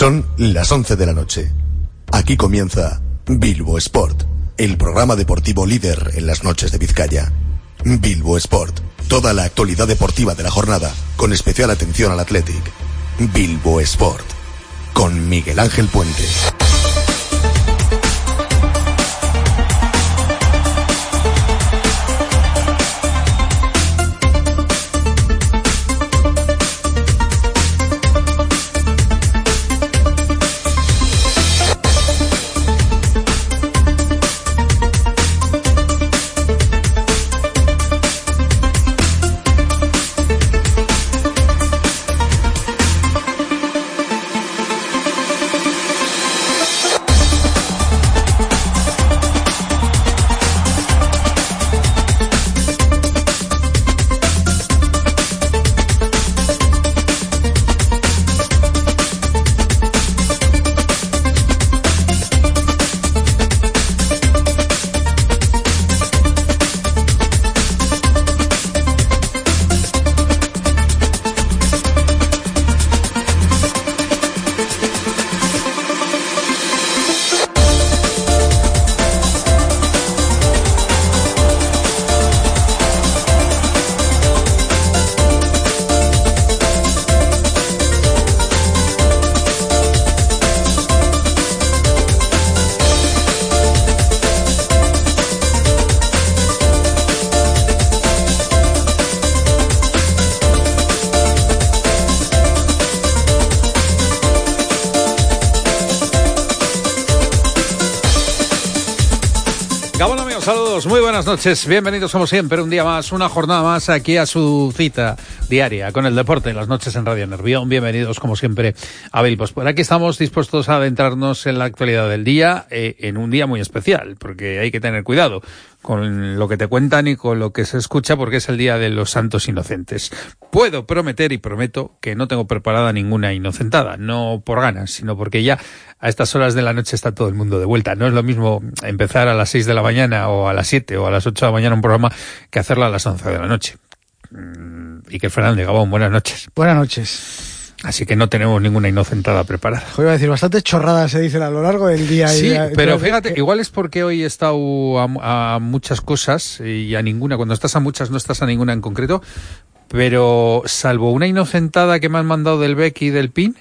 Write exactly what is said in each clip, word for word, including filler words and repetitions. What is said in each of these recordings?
Son las once de la noche. Aquí comienza Bilbo Sport, el programa deportivo líder en las noches de Vizcaya. Bilbo Sport, toda la actualidad deportiva de la jornada, con especial atención al Athletic. Bilbo Sport, con Miguel Ángel Puente. Muy buenas noches, bienvenidos como siempre, un día más, una jornada más aquí a su cita diaria con el deporte en las noches en Radio Nervión. Bienvenidos como siempre a Bilbo. Por aquí estamos dispuestos a adentrarnos en la actualidad del día, eh, en un día muy especial, porque hay que tener cuidado con lo que te cuentan y con lo que se escucha, porque es el Día de los Santos Inocentes. Puedo prometer y prometo que no tengo preparada ninguna inocentada, no por ganas, sino porque ya a estas horas de la noche está todo el mundo de vuelta. No es lo mismo empezar a las seis de la mañana o a las siete o a las ocho de la mañana un programa que hacerlo a las once de la noche. Y que Fernández Gabón, buenas noches. Buenas noches. Así que no tenemos ninguna inocentada preparada. Yo iba a decir, bastantes chorradas se dicen a lo largo del día. Sí, y ya, pero entonces, fíjate, que... igual es porque hoy he estado a, a muchas cosas y a ninguna. Cuando estás a muchas no estás a ninguna en concreto. Pero salvo una inocentada que me han mandado del B E C y del P I N,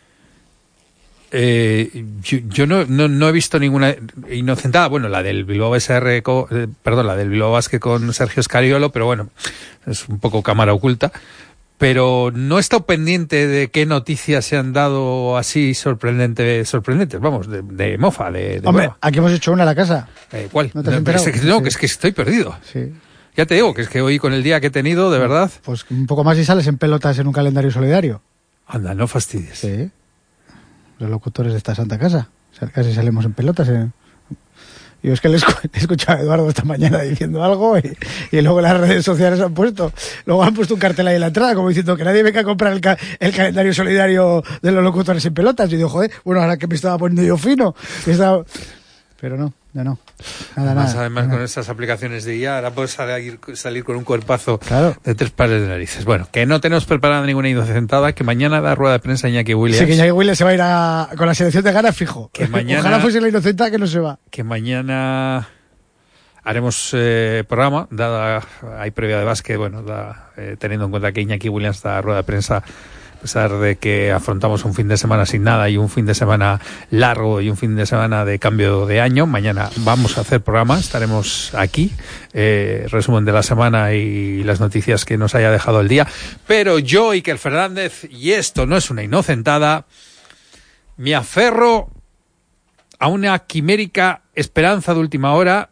eh, yo, yo no, no, no he visto ninguna inocentada. Bueno, la del Bilbao S R, eh, perdón, la del Bilbao Basket con Sergio Scariolo, pero bueno, es un poco cámara oculta. Pero no he estado pendiente de qué noticias se han dado así sorprendente, sorprendentes, vamos, de, de mofa, de, de Hombre, mofa. aquí hemos hecho una a la casa. Eh, ¿Cuál? ¿No te has no, enterado? es que, no, Sí. que es que estoy perdido. Sí. Ya te digo, que es que hoy con el día que he tenido, de verdad... Pues un poco más y sales en pelotas en un calendario solidario. Anda, no fastidies. Sí. Los locutores de esta santa casa. O sea, casi salimos en pelotas. En... Yo es que le he escuchado a Eduardo esta mañana diciendo algo y, y luego las redes sociales han puesto, luego han puesto un cartel ahí en la entrada como diciendo que nadie venga a comprar el, ca el calendario solidario de los locutores en pelotas. Y digo, joder, bueno, ahora que me estaba poniendo yo fino. Que estaba... Pero no, ya no. Nada, además, nada, además nada. con estas aplicaciones de I A, ahora puedes salir, salir con un cuerpazo Claro. de tres pares de narices. Bueno, que no tenemos preparada ninguna inocentada, que mañana da rueda de prensa Iñaki Williams. Sí, que Iñaki Williams se va a ir a, con la selección de Ghana fijo. Que mañana- Ojalá fuese la inocenta que no se va. Que mañana haremos eh, programa, dada, hay previa de básquet, bueno, da, eh, teniendo en cuenta que Iñaki Williams da rueda de prensa, a pesar de que afrontamos un fin de semana sin nada y un fin de semana largo y un fin de semana de cambio de año, mañana vamos a hacer programa, estaremos aquí, eh, resumen de la semana y las noticias que nos haya dejado el día. Pero yo, Iker Fernández, y esto no es una inocentada, me aferro a una quimérica esperanza de última hora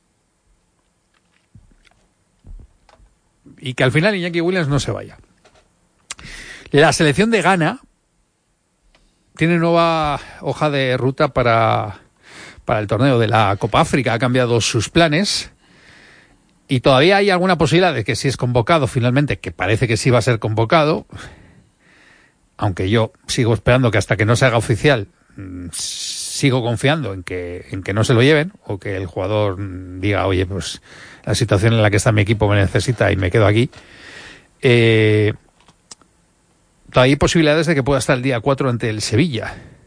y que al final Iñaki Williams no se vaya. La selección de Ghana tiene nueva hoja de ruta para, para el torneo de la Copa África. Ha cambiado sus planes y todavía hay alguna posibilidad de que si es convocado finalmente, que parece que sí va a ser convocado, aunque yo sigo esperando que hasta que no se haga oficial, sigo confiando en que, en que no se lo lleven o que el jugador diga, oye, pues la situación en la que está mi equipo me necesita y me quedo aquí. Eh... Todavía hay posibilidades de que pueda estar el día cuatro ante el Sevilla.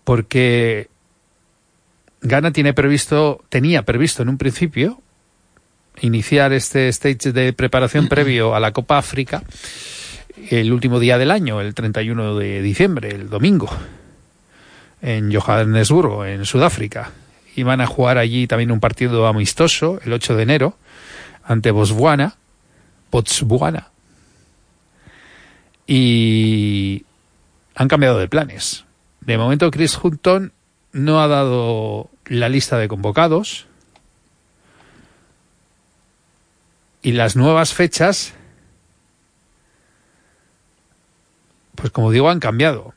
porque Ghana tiene previsto, tenía previsto en un principio iniciar este stage de preparación previo a la Copa África el último día del año, el treinta y uno de diciembre, el domingo, en Johannesburgo, en Sudáfrica. Iban a jugar allí también un partido amistoso el ocho de enero ante Botswana, Botswana, y han cambiado de planes. De momento Chris Hughton no ha dado la lista de convocados y las nuevas fechas, pues como digo, han cambiado.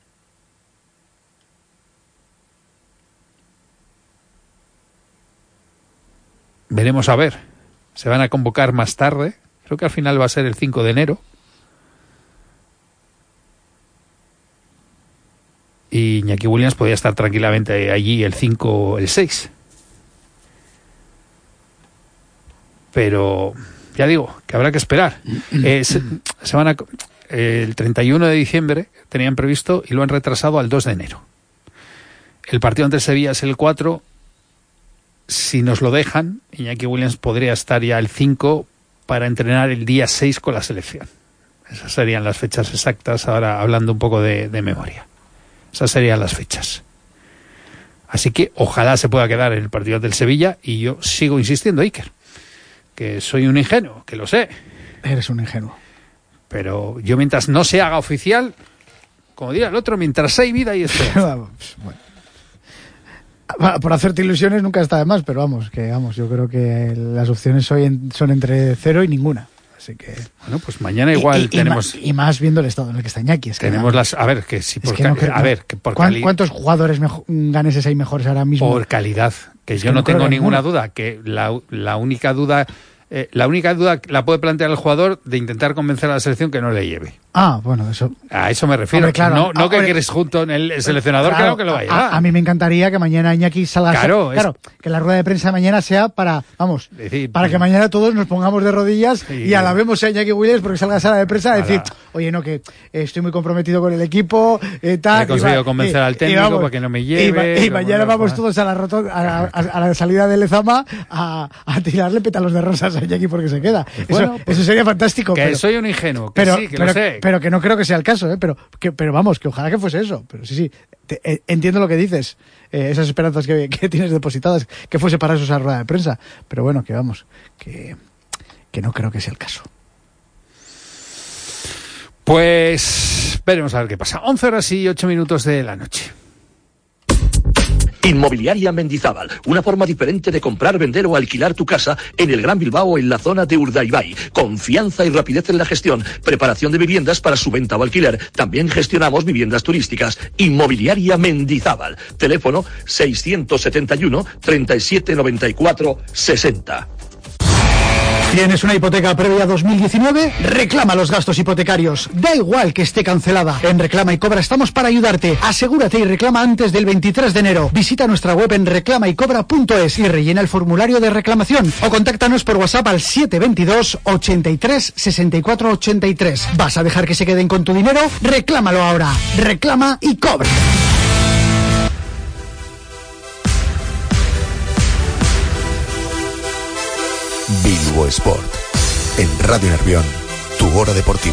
Veremos a ver. Se van a convocar más tarde. Creo que al final va a ser el cinco de enero. Y Iñaki Williams podría estar tranquilamente allí el cinco o el seis. Pero ya digo, que habrá que esperar. Eh, se, se van a, eh, el treinta y uno de diciembre tenían previsto y lo han retrasado al dos de enero. El partido ante Sevilla es el cuatro. Si nos lo dejan, Iñaki Williams podría estar ya el cinco para entrenar el día seis con la selección. Esas serían las fechas exactas, ahora hablando un poco de, de memoria. Esas serían las fechas. Así que ojalá se pueda quedar en el partido del Sevilla, y yo sigo insistiendo, Iker, que soy un ingenuo, que lo sé. Eres un ingenuo. Pero yo, mientras no se haga oficial, como dirá el otro, mientras hay vida y esperanza. Bueno. Por hacerte ilusiones nunca está de más, pero vamos, que vamos, yo creo que las opciones hoy en, son entre cero y ninguna. Así que bueno, pues mañana igual y, y, tenemos y más, y más viendo el estado en el que está Iñaki. Es que tenemos nada, las a ver que si por que no, cal, que, a ver que por ¿cuán, cali, ¿cuántos jugadores mejo, ganeses hay mejores ahora mismo? Por calidad, que es yo que no, no tengo ninguna ninguno. duda, que la, la única duda eh, la única duda la puede plantear el jugador de intentar convencer a la selección que no le lleve. Ah, bueno, eso. A eso me refiero. Hombre, claro, no no ah, que hombre, quieres junto en el seleccionador, claro, claro que lo va a llevar. A, a mí me encantaría que mañana Iñaki salga. Claro, a, claro es, que la rueda de prensa de mañana sea para, vamos, decir, para que mañana todos nos pongamos de rodillas sí, y alabemos a Iñaki Williams porque salga a sala de prensa a decir, oye, no, que eh, estoy muy comprometido con el equipo, eh, tal. He conseguido va, convencer eh, al técnico vamos, para que no me lleve. Y, y mañana vamos todos a la, roto, a, la, a, a la salida de Lezama a, a tirarle pétalos de rosas a Iñaki porque se queda. Bueno, eso, pues, eso sería fantástico. Que pero, soy un ingenuo, que pero, sí, que pero, lo sé. Pero que no creo que sea el caso, ¿eh? Pero, que, pero vamos, que ojalá que fuese eso. Pero sí, sí, te, eh, entiendo lo que dices. Eh, esas esperanzas que, que tienes depositadas, que fuese para eso esa rueda de prensa. Pero bueno, que vamos, que, que no creo que sea el caso. Pues veremos a ver qué pasa. once horas y ocho minutos de la noche. Inmobiliaria Mendizábal, una forma diferente de comprar, vender o alquilar tu casa en el Gran Bilbao, en la zona de Urdaibai. Confianza y rapidez en la gestión, preparación de viviendas para su venta o alquiler. También gestionamos viviendas turísticas. Inmobiliaria Mendizábal, teléfono seiscientos setenta y uno, treinta y siete noventa y cuatro, sesenta. ¿Tienes una hipoteca previa dos mil diecinueve? Reclama los gastos hipotecarios. Da igual que esté cancelada. En Reclama y Cobra estamos para ayudarte. Asegúrate y reclama antes del veintitrés de enero. Visita nuestra web en reclama y cobra punto es y rellena el formulario de reclamación. O contáctanos por WhatsApp al siete veintidós, ochenta y tres, sesenta y cuatro ochenta y tres. ¿Vas a dejar que se queden con tu dinero? Reclámalo ahora. Reclama y Cobra. Bilbo Sport. En Radio Nervión, tu hora deportiva.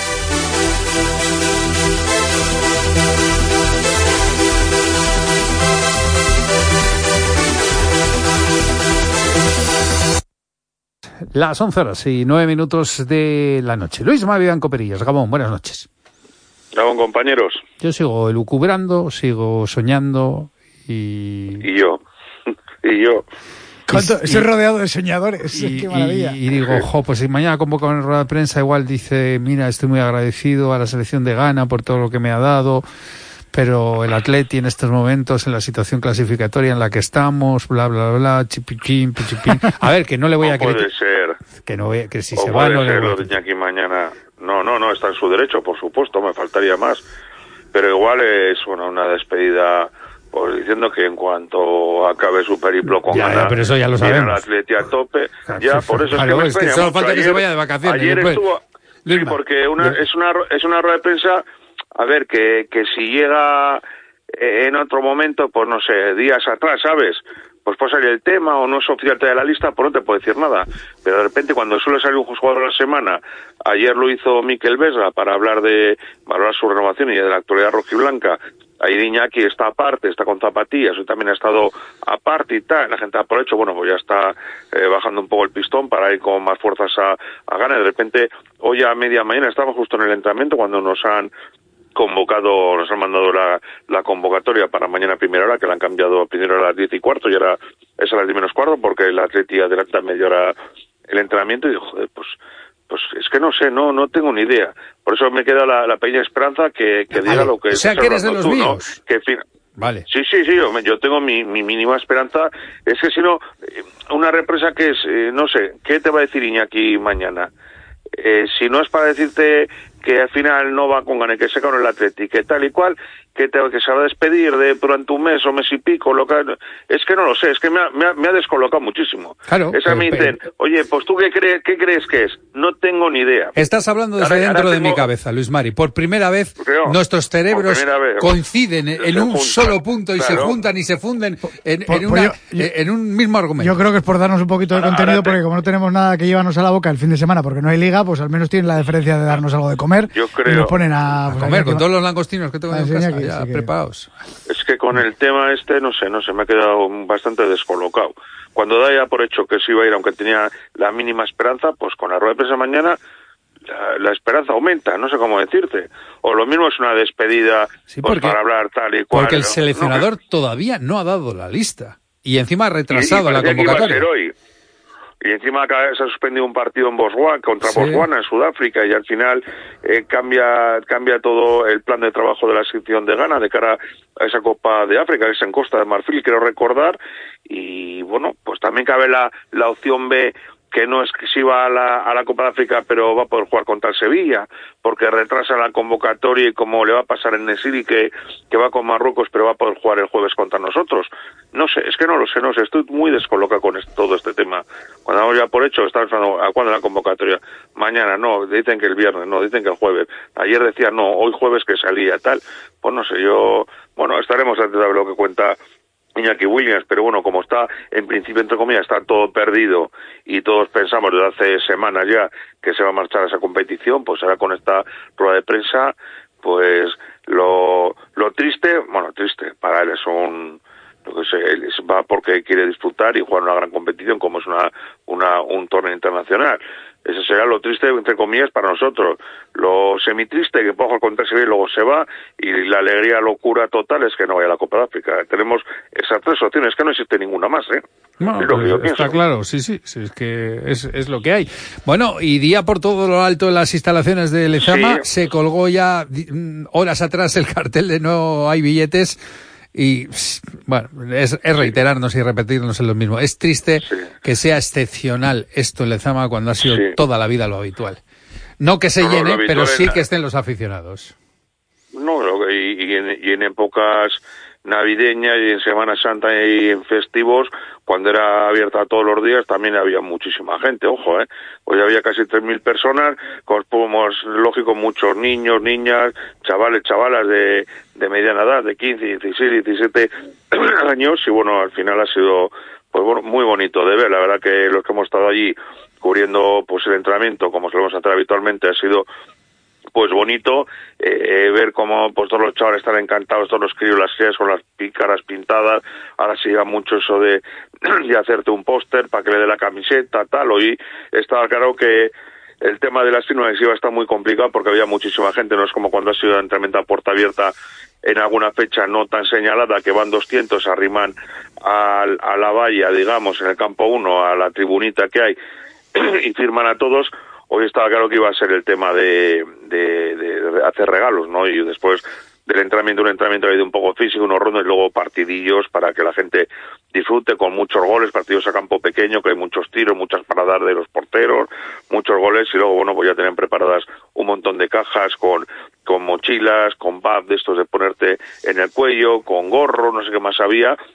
Las once horas y nueve minutos de la noche. Luis Mavián Coperillas, Gabón, buenas noches. Gabón, compañeros. Yo sigo elucubrando, sigo soñando y... Y yo. y yo. ¿Cuánto? Y, Estoy rodeado de soñadores. Y, Qué maravilla. Y, y digo, jo, pues si mañana convoca una rueda de prensa, igual dice, mira, estoy muy agradecido a la selección de Ghana por todo lo que me ha dado, pero el Atleti en estos momentos, en la situación clasificatoria en la que estamos, bla, bla, bla, chipichín, pichipín. A ver, que no le voy a creer. creer. Puede ser. Que no voy, que si o se va, no le voy a lo de Iñaki mañana. No, no, no, está en su derecho, por supuesto, me faltaría más. Pero igual es bueno, una despedida, pues diciendo que en cuanto acabe su periplo con ya, Ghana, ya, pero eso ya lo sabemos. el Atleti a tope, Claro, ya, sí, por eso claro, es que me es que solo falta que se vaya de vacaciones. Ayer después. estuvo... Sí, porque una, es, una, es una rueda de prensa, a ver, que, que si llega eh, en otro momento, pues no sé, días atrás, ¿sabes? Pues puede salir el tema o no es oficial de la lista, pues no te puedo decir nada. Pero de repente cuando suele salir un jugador a la semana, ayer lo hizo Mikel Vesga para hablar de valorar su renovación y de la actualidad rojiblanca. Ahí Iñaki está aparte, está con zapatillas, hoy también ha estado aparte y tal. La gente ha por hecho, bueno, pues ya está eh, bajando un poco el pistón para ir con más fuerzas a, a ganar. De repente, hoy a media mañana estamos justo en el entrenamiento cuando nos han convocado, nos han mandado la, la convocatoria para mañana a primera hora, que la han cambiado primero a las diez y cuarto y ahora es a las diez menos cuarto porque el Atleti adelanta media hora el entrenamiento y digo, joder, pues pues es que no sé, no no tengo ni idea. Por eso me queda la, la pequeña esperanza que, que diga vale. lo que... O sea, que eres de los tú, míos. ¿no? Que fin... Vale. Sí, sí, sí, yo, yo tengo mi, mi mínima esperanza. Es que si no, una represa que es, eh, no sé, ¿qué te va a decir Iñaki mañana? Eh, si no es para decirte que al final no va con ganas, que se con el Atleti, que tal y cual, que, te, que se va a despedir de durante un mes o mes y pico, lo que, es que no lo sé, es que me ha, me ha, me ha descolocado muchísimo. Claro. Esa me dicen, oye, pues tú qué crees, qué crees que es, no tengo ni idea. Estás hablando desde ahora, dentro ahora de tengo... mi cabeza, Luis Mari. Por primera vez Creo, nuestros cerebros vez, coinciden en un juntan, solo punto y claro. se juntan y se funden en, Pues, en, pues una, yo, yo, en un mismo argumento. Yo creo que es por darnos un poquito de Ahora, contenido, ahora te... porque como no tenemos nada que llevarnos a la boca el fin de semana porque no hay liga, pues al menos tienen la deferencia de darnos algo de comer. Yo creo... Y nos ponen a, a pues, comer a con que... todos los langostinos que tengo Ah, en sí, casa que, ya sí que... preparados. Es que con el tema este, no sé, no sé, me ha quedado bastante descolocado. Cuando da ya por hecho que se iba a ir, aunque tenía la mínima esperanza, pues con la rueda de prensa mañana la, la esperanza aumenta, no sé cómo decirte. O lo mismo es una despedida sí, pues, porque, para hablar tal y cual. Porque el ¿no? seleccionador no, todavía no ha dado la lista. Y encima ha retrasado y, y la convocatoria. Que iba a ser hoy. Y encima se ha suspendido un partido en Botswana, contra sí. Botswana, en Sudáfrica, y al final eh, cambia cambia todo el plan de trabajo de la sección de Ghana de cara a esa Copa de África, que es en Costa de Marfil, quiero recordar. Y bueno, pues también cabe la, la opción B, que no es que si va a la, a la Copa de África, pero va a poder jugar contra el Sevilla, porque retrasa la convocatoria y como le va a pasar en Nesiri, que, que va con Marruecos, pero va a poder jugar el jueves contra nosotros. No sé, es que no lo sé, no sé, estoy muy descolocado con esto, todo este tema. Cuando damos ya por hecho, estamos pensando, ¿a cuándo la convocatoria? Mañana, no, dicen que el viernes, no, dicen que el jueves. Ayer decían, no, hoy jueves que salía, tal. Pues no sé, yo, bueno, estaremos antes de ver lo que cuenta Iñaki Williams, pero bueno, como está, en principio, entre comillas, está todo perdido y todos pensamos desde hace semanas ya que se va a marchar a esa competición, pues ahora con esta rueda de prensa, pues lo, lo triste, bueno, triste, para él es un, lo que sé, él va porque quiere disfrutar y jugar una gran competición como es una, una, un torneo internacional. Ese será lo triste, entre comillas, para nosotros. Lo semitriste, que puede jugar contra Sevilla y luego se va, y la alegría, locura total es que no vaya a la Copa de África. Tenemos esas tres opciones, que no existe ninguna más, ¿eh? No, es lo que yo está pienso. claro, sí, sí, sí, es que es, es lo que hay. Bueno, y día por todo lo alto en las instalaciones de Lezama, sí. Se colgó ya horas atrás el cartel de no hay billetes. Y, bueno, es, es reiterarnos y repetirnos en lo mismo. Es triste sí. que sea excepcional esto en Lezama cuando ha sido sí. toda la vida lo habitual. No que se no, llene, pero sí que estén los aficionados. No, y, y, en, y en épocas navideñas y en Semana Santa y en festivos, cuando era abierta todos los días, también había muchísima gente, ojo, ¿eh? Hoy había casi tres mil personas, con, pues, lógico, muchos niños, niñas, chavales, chavalas de, de mediana edad, de quince, dieciséis, diecisiete años, y bueno, al final ha sido, pues bueno, muy bonito de ver. La verdad que los que hemos estado allí cubriendo, pues, el entrenamiento, como solemos hacer habitualmente, ha sido pues bonito eh, ver cómo pues todos los chavales están encantados, todos los críos, las crías con las caras pintadas. Ahora se lleva mucho eso de, de hacerte un póster para que le dé la camiseta, tal. Hoy estaba claro que el tema de las firmas iba a estar muy complicado porque había muchísima gente, no es como cuando ha sido entrenamiento a puerta abierta en alguna fecha no tan señalada, que van doscientos, arriman a, a la valla, digamos, en el campo uno, a la tribunita que hay, y firman a todos. Hoy estaba claro que iba a ser el tema de, de, de hacer regalos, ¿no? Y después del entrenamiento, un entrenamiento de un poco físico, unos rondos y luego partidillos para que la gente disfrute con muchos goles, partidos a campo pequeño, que hay muchos tiros, muchas paradas de los porteros, muchos goles, y luego, bueno, pues ya tienen preparadas un montón de cajas con, con mochilas, con bag de estos de ponerte en el cuello, con gorro, no sé qué más había.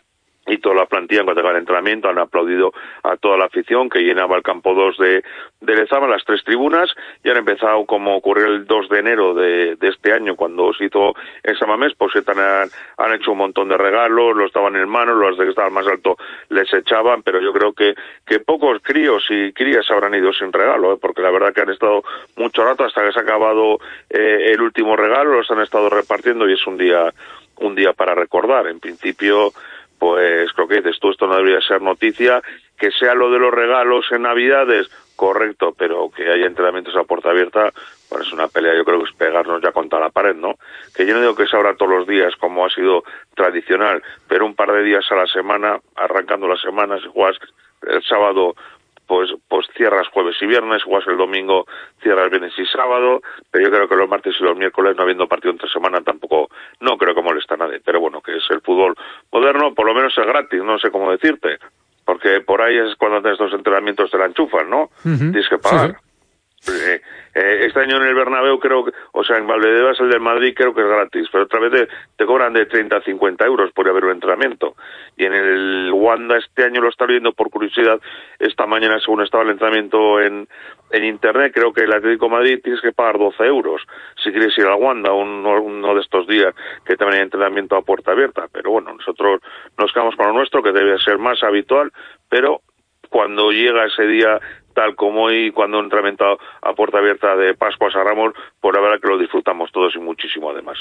y toda la plantilla, en cuanto al entrenamiento, han aplaudido a toda la afición que llenaba el campo dos de, de Lezama, las tres tribunas, y han empezado, como ocurrió el dos de enero de, de este año, cuando se hizo en San Mamés, pues han, han hecho un montón de regalos, los daban en mano, los de que estaban más alto les echaban, pero yo creo que, que pocos críos y crías habrán ido sin regalo, ¿eh? Porque la verdad que han estado mucho rato hasta que se ha acabado eh, el último regalo, los han estado repartiendo y es un día, un día para recordar. En principio, pues creo que dices tú, esto no debería ser noticia, que sea lo de los regalos en Navidades, correcto, pero que haya entrenamientos a puerta abierta, pues es una pelea, yo creo que es pegarnos ya contra la pared, ¿no? Que yo no digo que se abra todos los días, como ha sido tradicional, pero un par de días a la semana, arrancando la semana, si juegas el sábado, pues pues cierras jueves y viernes, juegas el domingo, cierras viernes y sábado, pero yo creo que los martes y los miércoles, no habiendo partido entre semana, tampoco, no creo que molesta a nadie, pero bueno, que es el fútbol moderno, por lo menos es gratis, no sé cómo decirte, porque por ahí es cuando haces estos entrenamientos te la enchufan, ¿no? Uh-huh. Tienes que pagar. Sí, sí. Eh, eh, este año en el Bernabéu creo que, o sea, en Valdebebas, el del Madrid, creo que es gratis, pero otra vez te, te cobran de treinta a cincuenta euros por haber un entrenamiento. Y en el Wanda este año lo estaba viendo por curiosidad, esta mañana según estaba el entrenamiento en, en internet, creo que el Atlético de Madrid tienes que pagar doce euros si quieres ir al Wanda uno, uno de estos días que también hay entrenamiento a puerta abierta. Pero bueno, nosotros nos quedamos con lo nuestro, que debe ser más habitual, pero cuando llega ese día tal como hoy, cuando un entrenamiento a puerta abierta de Pascuas a Ramos, por la verdad que lo disfrutamos todos y muchísimo además.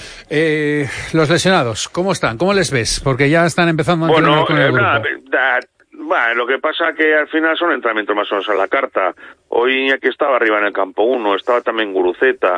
Eh, los lesionados, ¿cómo están? ¿Cómo les ves? Porque ya están empezando a entrenar bueno, con el eh, grupo. Da, da, lo que pasa que al final son entrenamientos más o menos a la carta. Hoy Iñaki estaba arriba en el campo uno, estaba también Guruceta,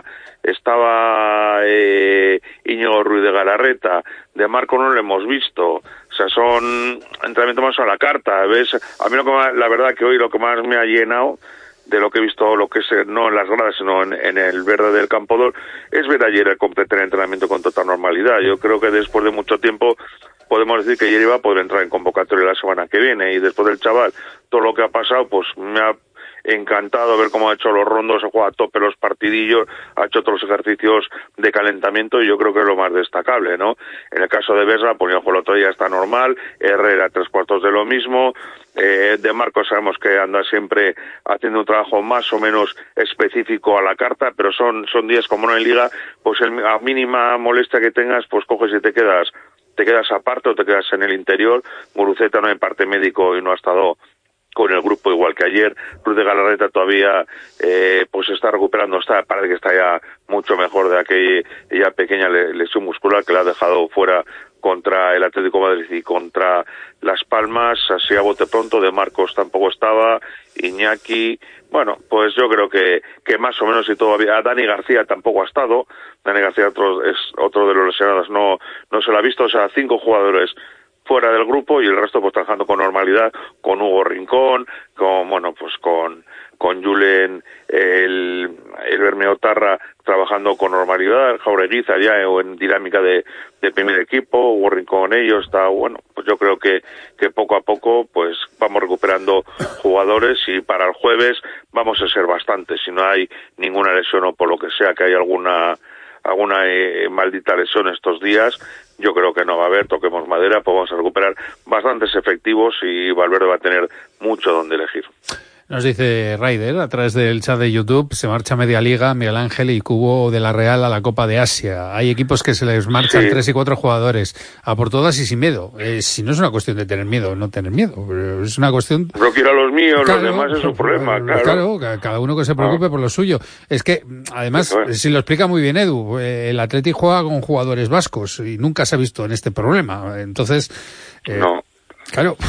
estaba eh, Íñigo Ruiz de Galarreta, de Marco no lo hemos visto. O sea, son entrenamientos más a la carta, ¿ves? A mí lo que más, la verdad que hoy lo que más me ha llenado de lo que he visto, lo que es no en las gradas, sino en, en el verde del campo dos, es ver ayer el completar el entrenamiento con total normalidad. Yo creo que después de mucho tiempo podemos decir que ayer iba a poder entrar en convocatoria la semana que viene, y después del chaval, todo lo que ha pasado, pues me ha encantado ver cómo ha hecho los rondos, ha jugado a tope los partidillos, ha hecho otros ejercicios de calentamiento, y yo creo que es lo más destacable, ¿no? En el caso de Besra, pues el otro día está normal, Herrera tres cuartos de lo mismo, eh, de Marcos sabemos que anda siempre haciendo un trabajo más o menos específico a la carta, pero son son días como no hay liga, pues el, a mínima molestia que tengas, pues coges y te quedas te quedas aparte o te quedas en el interior. Guruceta no hay parte médico y no ha estado con el grupo igual que ayer. Ruiz de Galarreta todavía eh, pues está recuperando, está parece que está ya mucho mejor de aquella pequeña lesión muscular que le ha dejado fuera contra el Atlético de Madrid y contra Las Palmas. Así a bote pronto, de Marcos tampoco estaba, Iñaki, bueno, pues yo creo que que más o menos, y todavía Dani García tampoco ha estado. Dani García otro, es otro de los lesionados, no no se lo ha visto. O sea, cinco jugadores fuera del grupo y el resto pues trabajando con normalidad, con Hugo Rincón, con, bueno, pues con con Julen, el, el Bermeotarra trabajando con normalidad, el Jaureguiza ya o en dinámica de, de primer equipo, Hugo Rincón ellos, está, bueno, pues yo creo que, que poco a poco pues vamos recuperando jugadores, y para el jueves vamos a ser bastantes, si no hay ninguna lesión o por lo que sea que hay alguna alguna eh, maldita lesión estos días, yo creo que no va a haber, toquemos madera, pues vamos a recuperar bastantes efectivos y Valverde va a tener mucho donde elegir. Nos dice Raider, a través del chat de YouTube, se marcha media liga, Miguel Ángel y Cubo de la Real a la Copa de Asia. Hay equipos que se les marchan sí. tres y cuatro jugadores, a por todas y sin miedo. Eh, si no es una cuestión de tener miedo o no tener miedo, es una cuestión... Pero quiero a los míos, claro, los demás es su problema, claro. Claro, cada uno que se preocupe ah. por lo suyo. Es que, además, si lo explica muy bien Edu, eh, el Atleti juega con jugadores vascos y nunca se ha visto en este problema. Entonces, eh, no. Claro...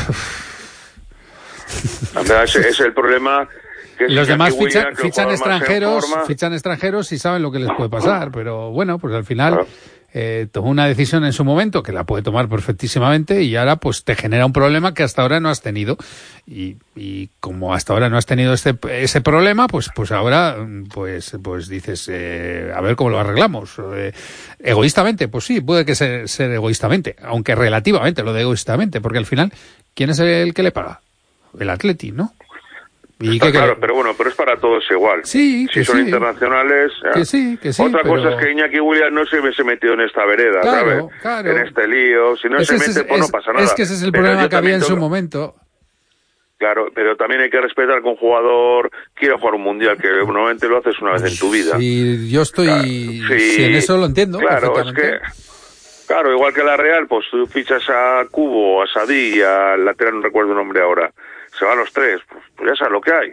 Ese es el problema. Que los demás fichan, fichan extranjeros, fichan extranjeros y saben lo que les puede pasar, pero bueno, pues al final claro. eh, tomó una decisión en su momento que la puede tomar perfectísimamente y ahora pues te genera un problema que hasta ahora no has tenido, y, y como hasta ahora no has tenido este ese problema, pues pues ahora pues pues dices eh, a ver cómo lo arreglamos. Eh, egoístamente, pues sí, puede que ser, ser egoístamente, aunque relativamente lo de egoístamente, porque al final ¿quién es el que le paga? El Atleti, ¿no? ¿Y Está qué claro, qué? pero bueno, pero es para todos igual. Sí, si que son sí. internacionales. Que sí, que sí. Otra pero... cosa es que Iñaki Williams no se hubiese metido en esta vereda, claro, ¿sabes? Claro. En este lío. Si no es se ese, mete, pues es, no pasa nada. Es que ese es el pero problema que había en tengo... su momento. Claro, pero también hay que respetar que un jugador quiera jugar un mundial, que normalmente lo haces una vez en tu vida. Sí, yo estoy. Claro, sí, sí, en eso lo entiendo. Claro, es que. Claro, igual que la Real, pues tú fichas a Cubo, a Sadí, al lateral, no recuerdo el nombre ahora. Se van los tres, pues, pues ya sabes lo que hay.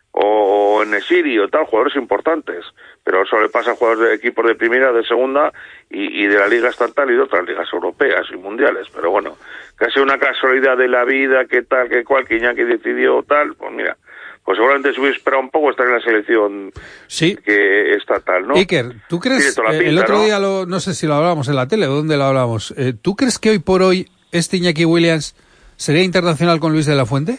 O, o en Nesiri o tal, jugadores importantes. Pero eso le pasa a jugadores de equipos de primera, de segunda y, y de la liga estatal y de otras ligas europeas y mundiales. Pero bueno, casi una casualidad de la vida, que tal, que cual, que Iñaki decidió tal, pues mira, pues seguramente se hubiese esperado un poco estar en la selección sí. que estatal, ¿no? Iker, ¿tú crees, pinta, eh, el otro ¿no? día, lo, no sé si lo hablábamos en la tele o dónde lo hablamos, eh, ¿tú crees que hoy por hoy este Iñaki Williams sería internacional con Luis de la Fuente?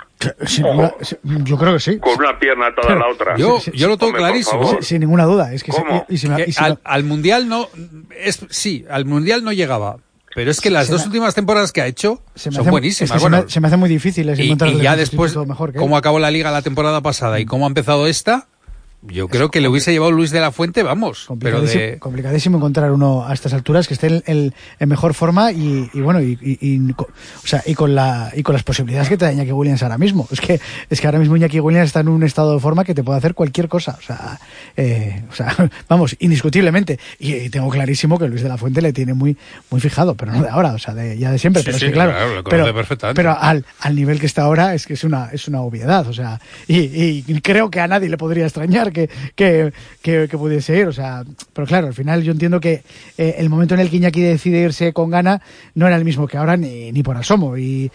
Sin ninguna, yo creo que sí. Con una pierna atada a la otra. Yo, sí, sí, yo lo tengo hombre, clarísimo. Sin, sin ninguna duda. Es que ¿Cómo? Se, y si me, Que y si al, me, al mundial no, es sí, al mundial no llegaba. Pero es que las se dos me, últimas temporadas que ha hecho son hace, buenísimas. Es que bueno, se, me, se me hace muy difícil es y, encontrarle y ya un después, mejor que cómo él. acabó la liga la temporada pasada y cómo ha empezado esta, yo creo que le hubiese llevado Luis de la Fuente, vamos. Complicadísimo, pero de... complicadísimo encontrar uno a estas alturas que esté en, en, en mejor forma y, y bueno, y, y, y, o sea, y con la y con las posibilidades que te da Iñaki Williams ahora mismo. Es que es que ahora mismo Iñaki Williams está en un estado de forma que te puede hacer cualquier cosa. O sea, eh, o sea vamos, indiscutiblemente. Y, y tengo clarísimo que Luis de la Fuente le tiene muy muy fijado, pero no de ahora, o sea, de, ya de siempre. Sí, pero sí, es que claro, claro lo pero, perfectamente. pero al, al nivel que está ahora es que es una es una obviedad. O sea, y, y creo que a nadie le podría extrañar que, que Que, que pudiese ir, o sea, pero claro, al final yo entiendo que eh, el momento en el que Iñaki decide irse con Ghana no era el mismo que ahora ni, ni por asomo y,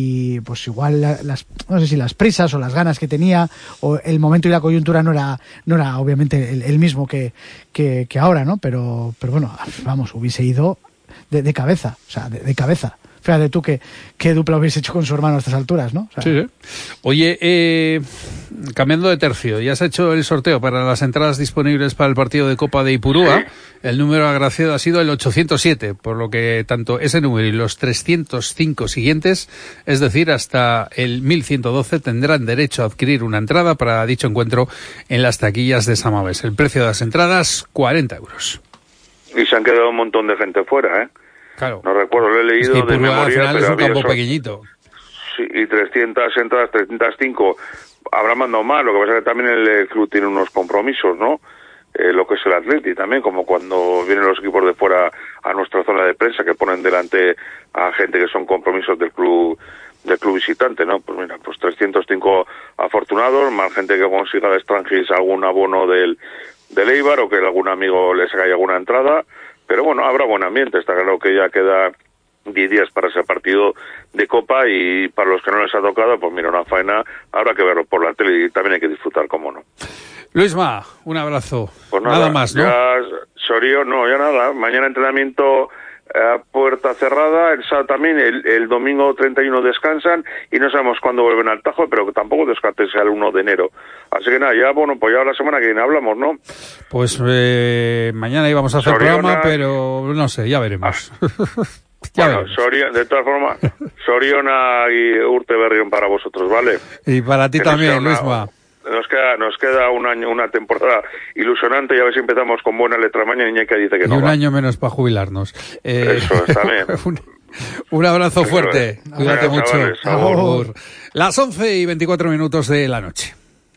y pues igual la, las no sé si las prisas o las ganas que tenía o el momento y la coyuntura no era no era obviamente el, el mismo que, que, que ahora, ¿no? Pero pero bueno, vamos, hubiese ido de, de cabeza, o sea, de, de cabeza. Fíjate tú qué, qué dupla hubiese hecho con su hermano a estas alturas, ¿no? O sea, sí, sí. Oye, eh, cambiando de tercio, ya se ha hecho el sorteo para las entradas disponibles para el partido de Copa de Ipurúa. Sí. El número agraciado ha sido el ochocientos siete, por lo que tanto ese número y los trescientos cinco siguientes, es decir, hasta el mil ciento doce, tendrán derecho a adquirir una entrada para dicho encuentro en las taquillas de Samamés. El precio de las entradas, cuarenta euros. Y se han quedado un montón de gente fuera, ¿eh? Claro. No recuerdo, lo he leído es que de memoria, al final pero es un campo eso, pequeñito. Sí, y trescientas entradas, trescientos cinco, habrá mandado más, lo que pasa es que también el, el club tiene unos compromisos, ¿no? Eh, lo que es el Atleti también, como cuando vienen los equipos de fuera a nuestra zona de prensa, que ponen delante a gente que son compromisos del club del club visitante, ¿no? Pues mira, pues trescientos cinco afortunados, más gente que consiga de extranjeros algún abono del, del Eibar o que algún amigo les haga alguna entrada. Pero bueno, habrá buen ambiente, está claro que ya queda diez días para ese partido de Copa y para los que no les ha tocado, pues mira, una faena, habrá que verlo por la tele y también hay que disfrutar, cómo no. Luisma, un abrazo. Pues nada, nada más, ¿no? Ya, Sorío, no, ya nada, mañana entrenamiento a puerta cerrada, el sábado también, el, el domingo treinta y uno descansan y no sabemos cuándo vuelven al Tajo, pero que tampoco descartense al uno de enero. Así que nada, ya bueno, pues ya la semana que viene hablamos, ¿no? Pues eh, mañana íbamos a hacer Soriona, programa, pero no sé, ya veremos. Ah. ya bueno, veremos. Soriona, de todas formas, Soriona y Urte Berrión para vosotros, ¿vale? Y para ti que también, una, Luisma. Nos queda, nos queda un año, una temporada ilusionante y a ver si empezamos con buena letra mañana y Iñaki dice que y no un va. año menos para jubilarnos. Eh, Eso está bien. un, un abrazo Eso fuerte. es. Cuídate Venga, mucho. chavales, agur. Las once y veinticuatro minutos de la noche.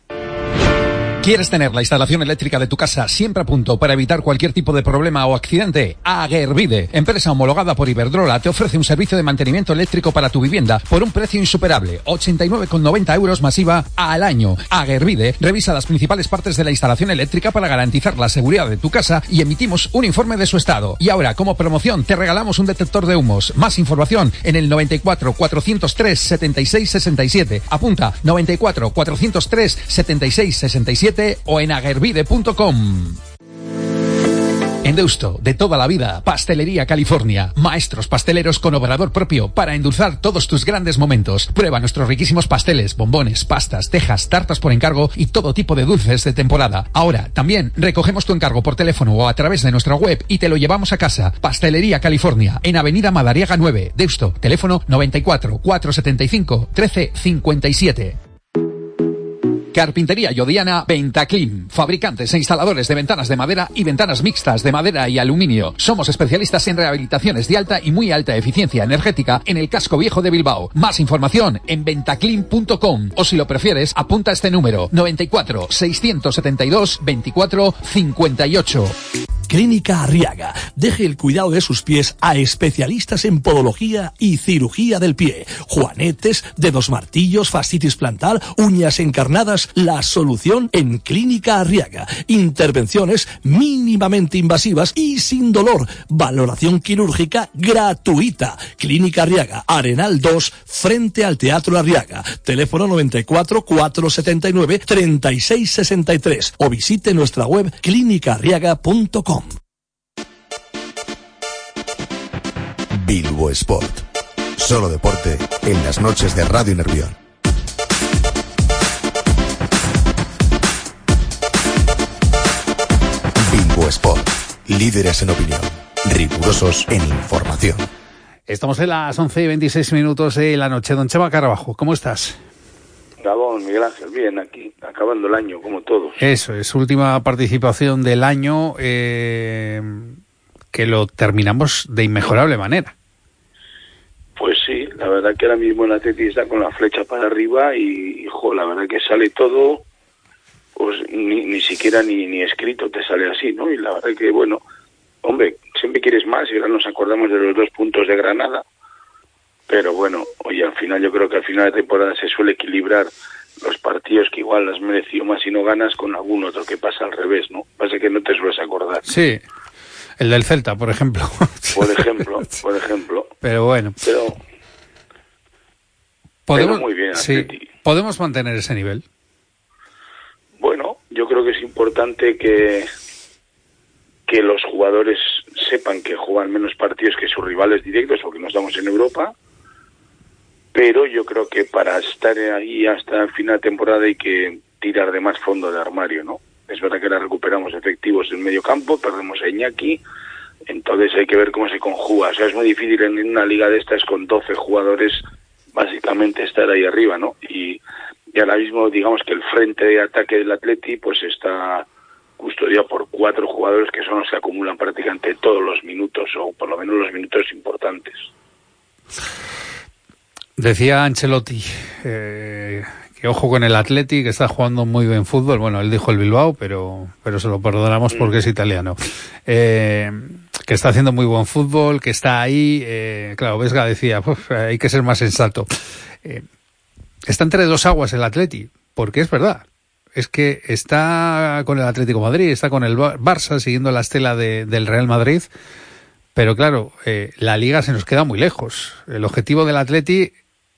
¿Quieres tener la instalación eléctrica de tu casa siempre a punto para evitar cualquier tipo de problema o accidente? Agerbide, empresa homologada por Iberdrola, te ofrece un servicio de mantenimiento eléctrico para tu vivienda por un precio insuperable, ochenta y nueve con noventa euros masiva al año. Agerbide revisa las principales partes de la instalación eléctrica para garantizar la seguridad de tu casa y emitimos un informe de su estado. Y ahora, como promoción, te regalamos un detector de humos. Más información en el noventa y cuatro, cuatrocientos tres, setenta y seis sesenta y siete. Apunta noventa y cuatro, cuatrocientos tres, setenta y seis sesenta y siete o en agerbide punto com. En Deusto, de toda la vida, Pastelería California. Maestros pasteleros con obrador propio para endulzar todos tus grandes momentos. Prueba nuestros riquísimos pasteles, bombones, pastas, tejas, tartas por encargo y todo tipo de dulces de temporada. Ahora, también recogemos tu encargo por teléfono o a través de nuestra web y te lo llevamos a casa. Pastelería California, en Avenida Madariaga nueve, Deusto. Teléfono noventa y cuatro, cuatrocientos setenta y cinco, trece cincuenta y siete. Carpintería Yodiana Ventaclim. Fabricantes e instaladores de ventanas de madera y ventanas mixtas de madera y aluminio. Somos especialistas en rehabilitaciones de alta y muy alta eficiencia energética en el casco viejo de Bilbao. Más información en ventaclim punto com o si lo prefieres apunta este número noventa y cuatro, seiscientos setenta y dos, veinticuatro, cincuenta y ocho. Clínica Arriaga. Deje el cuidado de sus pies a especialistas en podología y cirugía del pie. Juanetes, dedos martillos, fascitis plantar, uñas encarnadas. La solución en Clínica Arriaga. Intervenciones mínimamente invasivas y sin dolor. Valoración quirúrgica gratuita. Clínica Arriaga, Arenal dos, frente al Teatro Arriaga. Teléfono noventa y cuatro, cuatrocientos setenta y nueve, treinta y seis sesenta y tres o visite nuestra web clínica arriaga punto com. Bilbo Sport. Solo deporte en las noches de Radio Nervión. Bilbo Sport. Líderes en opinión. Rigurosos en información. Estamos en las once y veintiséis minutos de la noche. Don Chema Carabajo, ¿cómo estás? Gabón, Miguel Ángel, bien, aquí, acabando el año, como todos. Eso, es última participación del año, eh, que lo terminamos de inmejorable manera. Pues sí, la verdad que ahora mismo el Atleti está con la flecha para arriba y, jo, la verdad que sale todo, pues ni, ni siquiera ni, ni escrito te sale así, ¿no? Y la verdad que, bueno, hombre, siempre quieres más y ahora nos acordamos de los dos puntos de Granada, pero bueno, oye, al final yo creo que al final de temporada se suele equilibrar los partidos que igual has merecido más y no ganas con algún otro que pasa al revés, ¿no? Pasa que no te sueles acordar. Sí, el del Celta, por ejemplo. Por ejemplo, por ejemplo. Pero bueno. Pero, podemos, pero muy bien, sí, ¿podemos mantener ese nivel? Bueno, yo creo que es importante que, que los jugadores sepan que juegan menos partidos que sus rivales directos porque no estamos en Europa, pero yo creo que para estar ahí hasta el final de temporada hay que tirar de más fondo de armario, ¿no? Es verdad que ahora recuperamos efectivos en medio campo, perdemos a Iñaki, entonces hay que ver cómo se conjuga. O sea, es muy difícil en una liga de estas con doce jugadores básicamente estar ahí arriba, ¿no? Y, y ahora mismo digamos que el frente de ataque del Atleti pues está custodiado por cuatro jugadores que son los que acumulan prácticamente todos los minutos, o por lo menos los minutos importantes. Decía Ancelotti eh, que ojo con el Atleti, que está jugando muy bien fútbol. Bueno, él dijo el Bilbao, pero pero se lo perdonamos porque es italiano. Eh, que está haciendo muy buen fútbol, que está ahí. Eh, claro, Vesga decía, hay que ser más sensato. Eh, está entre dos aguas el Atleti, porque es verdad. Es que está con el Atlético de Madrid, está con el Barça, siguiendo la estela de, del Real Madrid. Pero claro, eh, la Liga se nos queda muy lejos. El objetivo del Atleti,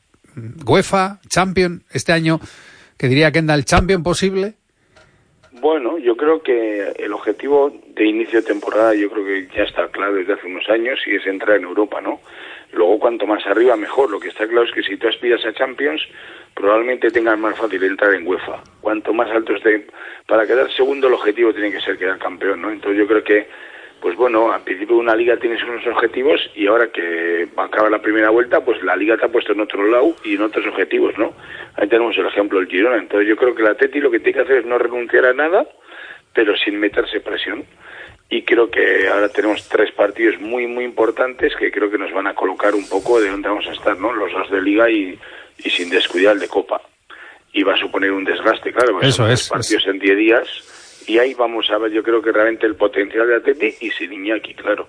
UEFA, Champions, este año, que diría Kendall, Champions posible. Bueno, yo creo que el objetivo de inicio de temporada yo creo que ya está claro desde hace unos años y es entrar en Europa, ¿no? Luego cuanto más arriba mejor. Lo que está claro es que si tú aspiras a Champions probablemente tengas más fácil entrar en UEFA. Cuanto más alto esté, para quedar segundo el objetivo tiene que ser quedar campeón, ¿no? Entonces yo creo que pues bueno, al principio de una liga tienes unos objetivos y ahora que acaba la primera vuelta, pues la liga te ha puesto en otro lado y en otros objetivos, ¿no? Ahí tenemos el ejemplo del Girona. Entonces yo creo que el Atleti lo que tiene que hacer es no renunciar a nada, pero sin meterse presión. Y creo que ahora tenemos tres partidos muy, muy importantes que creo que nos van a colocar un poco de dónde vamos a estar, ¿no? Los dos de liga y, y sin descuidar el de Copa. Y va a suponer un desgaste, claro. Eso es. Partidos en diez días. Y ahí vamos a ver, yo creo que realmente el potencial de Atleti y sin Iñaki, claro.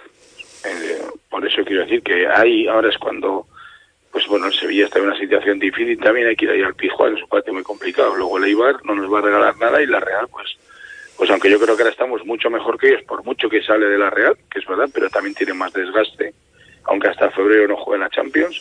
Eh, por eso quiero decir que ahí ahora es cuando, pues bueno, el Sevilla está en una situación difícil, también hay que ir ahí al Pizjuán, es un partido muy complicado. Luego el Eibar no nos va a regalar nada y la Real, pues, pues aunque yo creo que ahora estamos mucho mejor que ellos, por mucho que sale de la Real, que es verdad, pero también tiene más desgaste, aunque hasta febrero no juegan a Champions,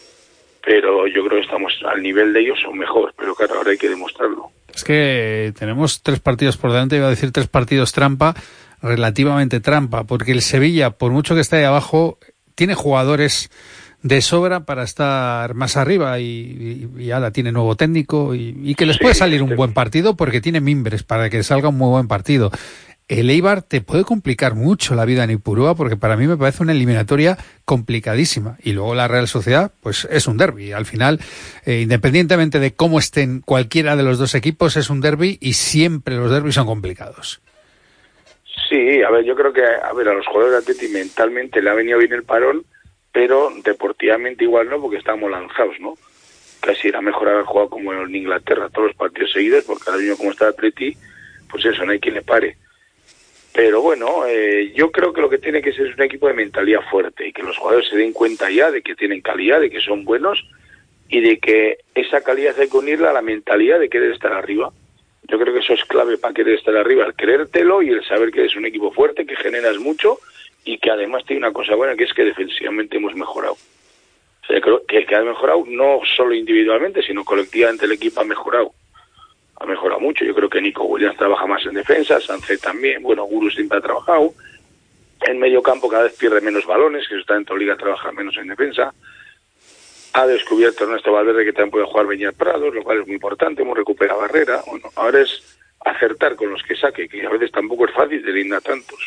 pero yo creo que estamos al nivel de ellos o mejor, pero claro, ahora hay que demostrarlo. Es que tenemos tres partidos por delante, iba a decir tres partidos trampa, relativamente trampa, porque el Sevilla, por mucho que esté ahí abajo, tiene jugadores de sobra para estar más arriba y, y, y ahora tiene nuevo técnico y, y que les sí, puede salir un buen partido porque tiene mimbres para que salga un muy buen partido. el Eibar te puede complicar mucho la vida en Ipurúa, porque para mí me parece una eliminatoria complicadísima. Y luego la Real Sociedad, pues es un derbi. Al final, eh, independientemente de cómo estén cualquiera de los dos equipos, es un derbi y siempre los derbis son complicados. Sí, a ver, yo creo que a ver a los jugadores de Atleti mentalmente le ha venido bien el parón, pero deportivamente igual no, porque estamos lanzados, ¿no? Casi era mejor haber jugado como en Inglaterra todos los partidos seguidos, porque ahora mismo como está Atleti, pues eso, no hay quien le pare. Pero bueno, eh, yo creo que lo que tiene que ser es un equipo de mentalidad fuerte y que los jugadores se den cuenta ya de que tienen calidad, de que son buenos y de que esa calidad hay que unirla a la mentalidad de querer estar arriba. Yo creo que eso es clave para querer estar arriba, el creértelo y el saber que eres un equipo fuerte, que generas mucho y que además tiene una cosa buena, que es que defensivamente hemos mejorado. O sea, creo que, que ha mejorado no solo individualmente, sino colectivamente el equipo ha mejorado. Ha mejorado mucho. Yo creo que Nico Williams trabaja más en defensa, Sánchez también, bueno, Guru siempre ha trabajado. En medio campo cada vez pierde menos balones, que eso está dentro de Liga, trabaja menos en defensa. Ha descubierto Ernesto Valverde que también puede jugar Beñat Prados, lo cual es muy importante, hemos recuperado Barrera. Bueno, ahora es acertar con los que saque, que a veces tampoco es fácil de linda tantos.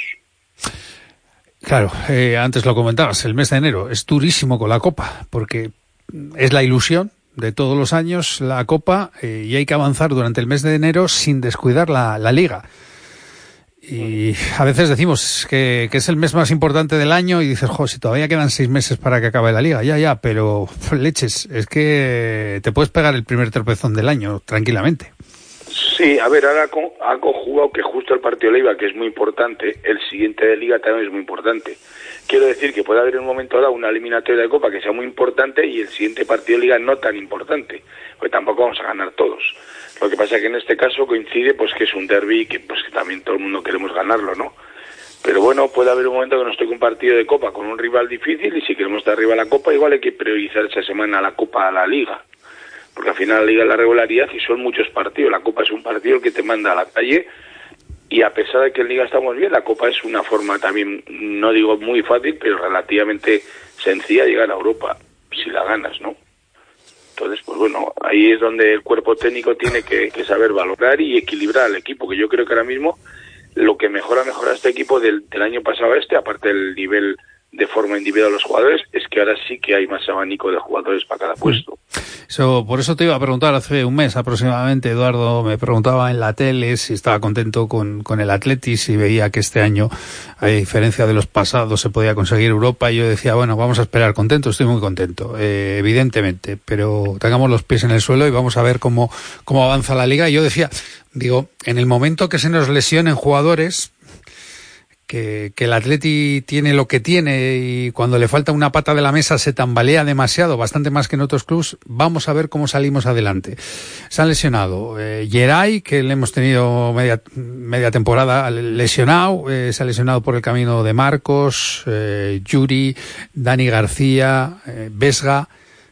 Claro, eh, antes lo comentabas, el mes de enero es durísimo con la Copa, porque es la ilusión de todos los años la Copa, eh, y hay que avanzar durante el mes de enero sin descuidar la, la Liga. Y a veces decimos que, que es el mes más importante del año y dices, jo, si todavía quedan seis meses para que acabe la Liga, ya, ya, pero leches, es que te puedes pegar el primer tropezón del año tranquilamente. Sí, a ver, ahora ha conjugado que justo el partido de Leiva, que es muy importante, el siguiente de Liga también es muy importante. Quiero decir que puede haber en un momento dado una eliminatoria de Copa que sea muy importante y el siguiente partido de Liga no tan importante, porque tampoco vamos a ganar todos. Lo que pasa es que en este caso coincide pues que es un derbi que pues que también todo el mundo queremos ganarlo, ¿no? Pero bueno, puede haber un momento que nos toque un partido de Copa con un rival difícil y si queremos estar arriba de la Copa, igual hay que priorizar esa semana la Copa a la Liga. Porque al final la Liga es la regularidad y son muchos partidos. La Copa es un partido el que te manda a la calle y a pesar de que en Liga estamos bien, la Copa es una forma también, no digo muy fácil, pero relativamente sencilla de llegar a Europa, si la ganas, ¿no? Entonces, pues bueno, ahí es donde el cuerpo técnico tiene que, que saber valorar y equilibrar al equipo, que yo creo que ahora mismo lo que mejora mejora este equipo del, del año pasado a este, aparte del nivel de forma individual de los jugadores, es que ahora sí que hay más abanico de jugadores para cada puesto. Eso, por eso te iba a preguntar hace un mes aproximadamente, Eduardo, me preguntaba en la tele si estaba contento con, con el Atleti, si veía que este año, a diferencia de los pasados, se podía conseguir Europa, y yo decía, bueno, vamos a esperar contento, estoy muy contento, eh, evidentemente, pero tengamos los pies en el suelo y vamos a ver cómo, cómo avanza la Liga. Y yo decía, digo, en el momento que se nos lesionen jugadores, Que, que el Atleti tiene lo que tiene y cuando le falta una pata de la mesa se tambalea demasiado, bastante más que en otros clubs, vamos a ver cómo salimos adelante. Se han lesionado eh, Geray, que le hemos tenido media, media temporada lesionado, eh, se ha lesionado por el camino de Marcos, eh, Yuri, Dani García, eh, Vesga,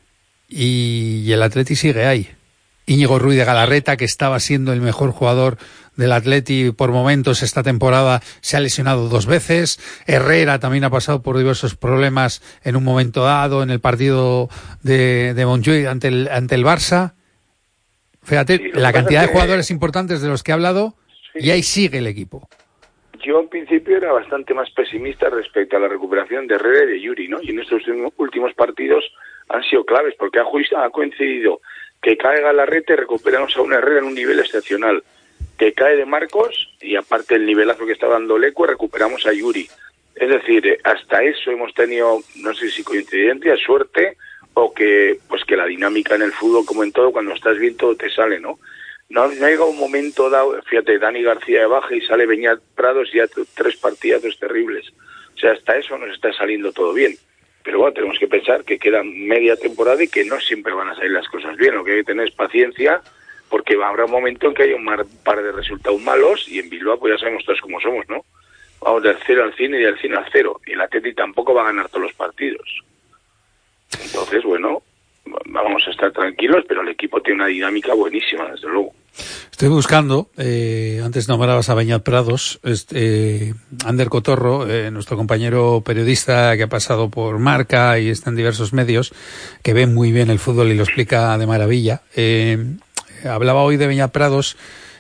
y, y el Atleti sigue ahí. Íñigo Ruiz de Galarreta, que estaba siendo el mejor jugador del Atleti por momentos esta temporada, se ha lesionado dos veces. Herrera también ha pasado por diversos problemas en un momento dado en el partido de, de Montjuïc ante el, ante el Barça. Fíjate, sí, la cantidad de jugadores importantes de los que he hablado, sí. Y ahí sigue el equipo. Yo en principio era bastante más pesimista respecto a la recuperación de Herrera y de Yuri, ¿no? Y en estos últimos partidos han sido claves porque ha coincidido que cae Galarreta y recuperamos a una Herrera en un nivel excepcional. Que cae de Marcos y aparte el nivelazo que está dando Leco, recuperamos a Yuri. Es decir, hasta eso hemos tenido, no sé si coincidencia, suerte o que pues que la dinámica en el fútbol, como en todo, cuando estás bien todo te sale, ¿no? No, no llega un momento dado, fíjate, Dani García de baja y sale Beñat Prados y ya tres partidazos terribles. O sea, hasta eso nos está saliendo todo bien. Pero bueno, tenemos que pensar que queda media temporada y que no siempre van a salir las cosas bien. Lo que hay que tener es paciencia, porque habrá un momento en que hay un par de resultados malos y en Bilbao pues ya sabemos todos cómo somos, ¿no? Vamos del cero al cien y del cien al cero. Y el Atleti tampoco va a ganar todos los partidos. Entonces, bueno, vamos a estar tranquilos, pero el equipo tiene una dinámica buenísima, desde luego. Estoy buscando, eh, antes nombrabas a Beñat Prados, este, eh, Ander Cotorro, eh, nuestro compañero periodista que ha pasado por Marca y está en diversos medios, que ve muy bien el fútbol y lo explica de maravilla. Eh, hablaba hoy de Beñat Prados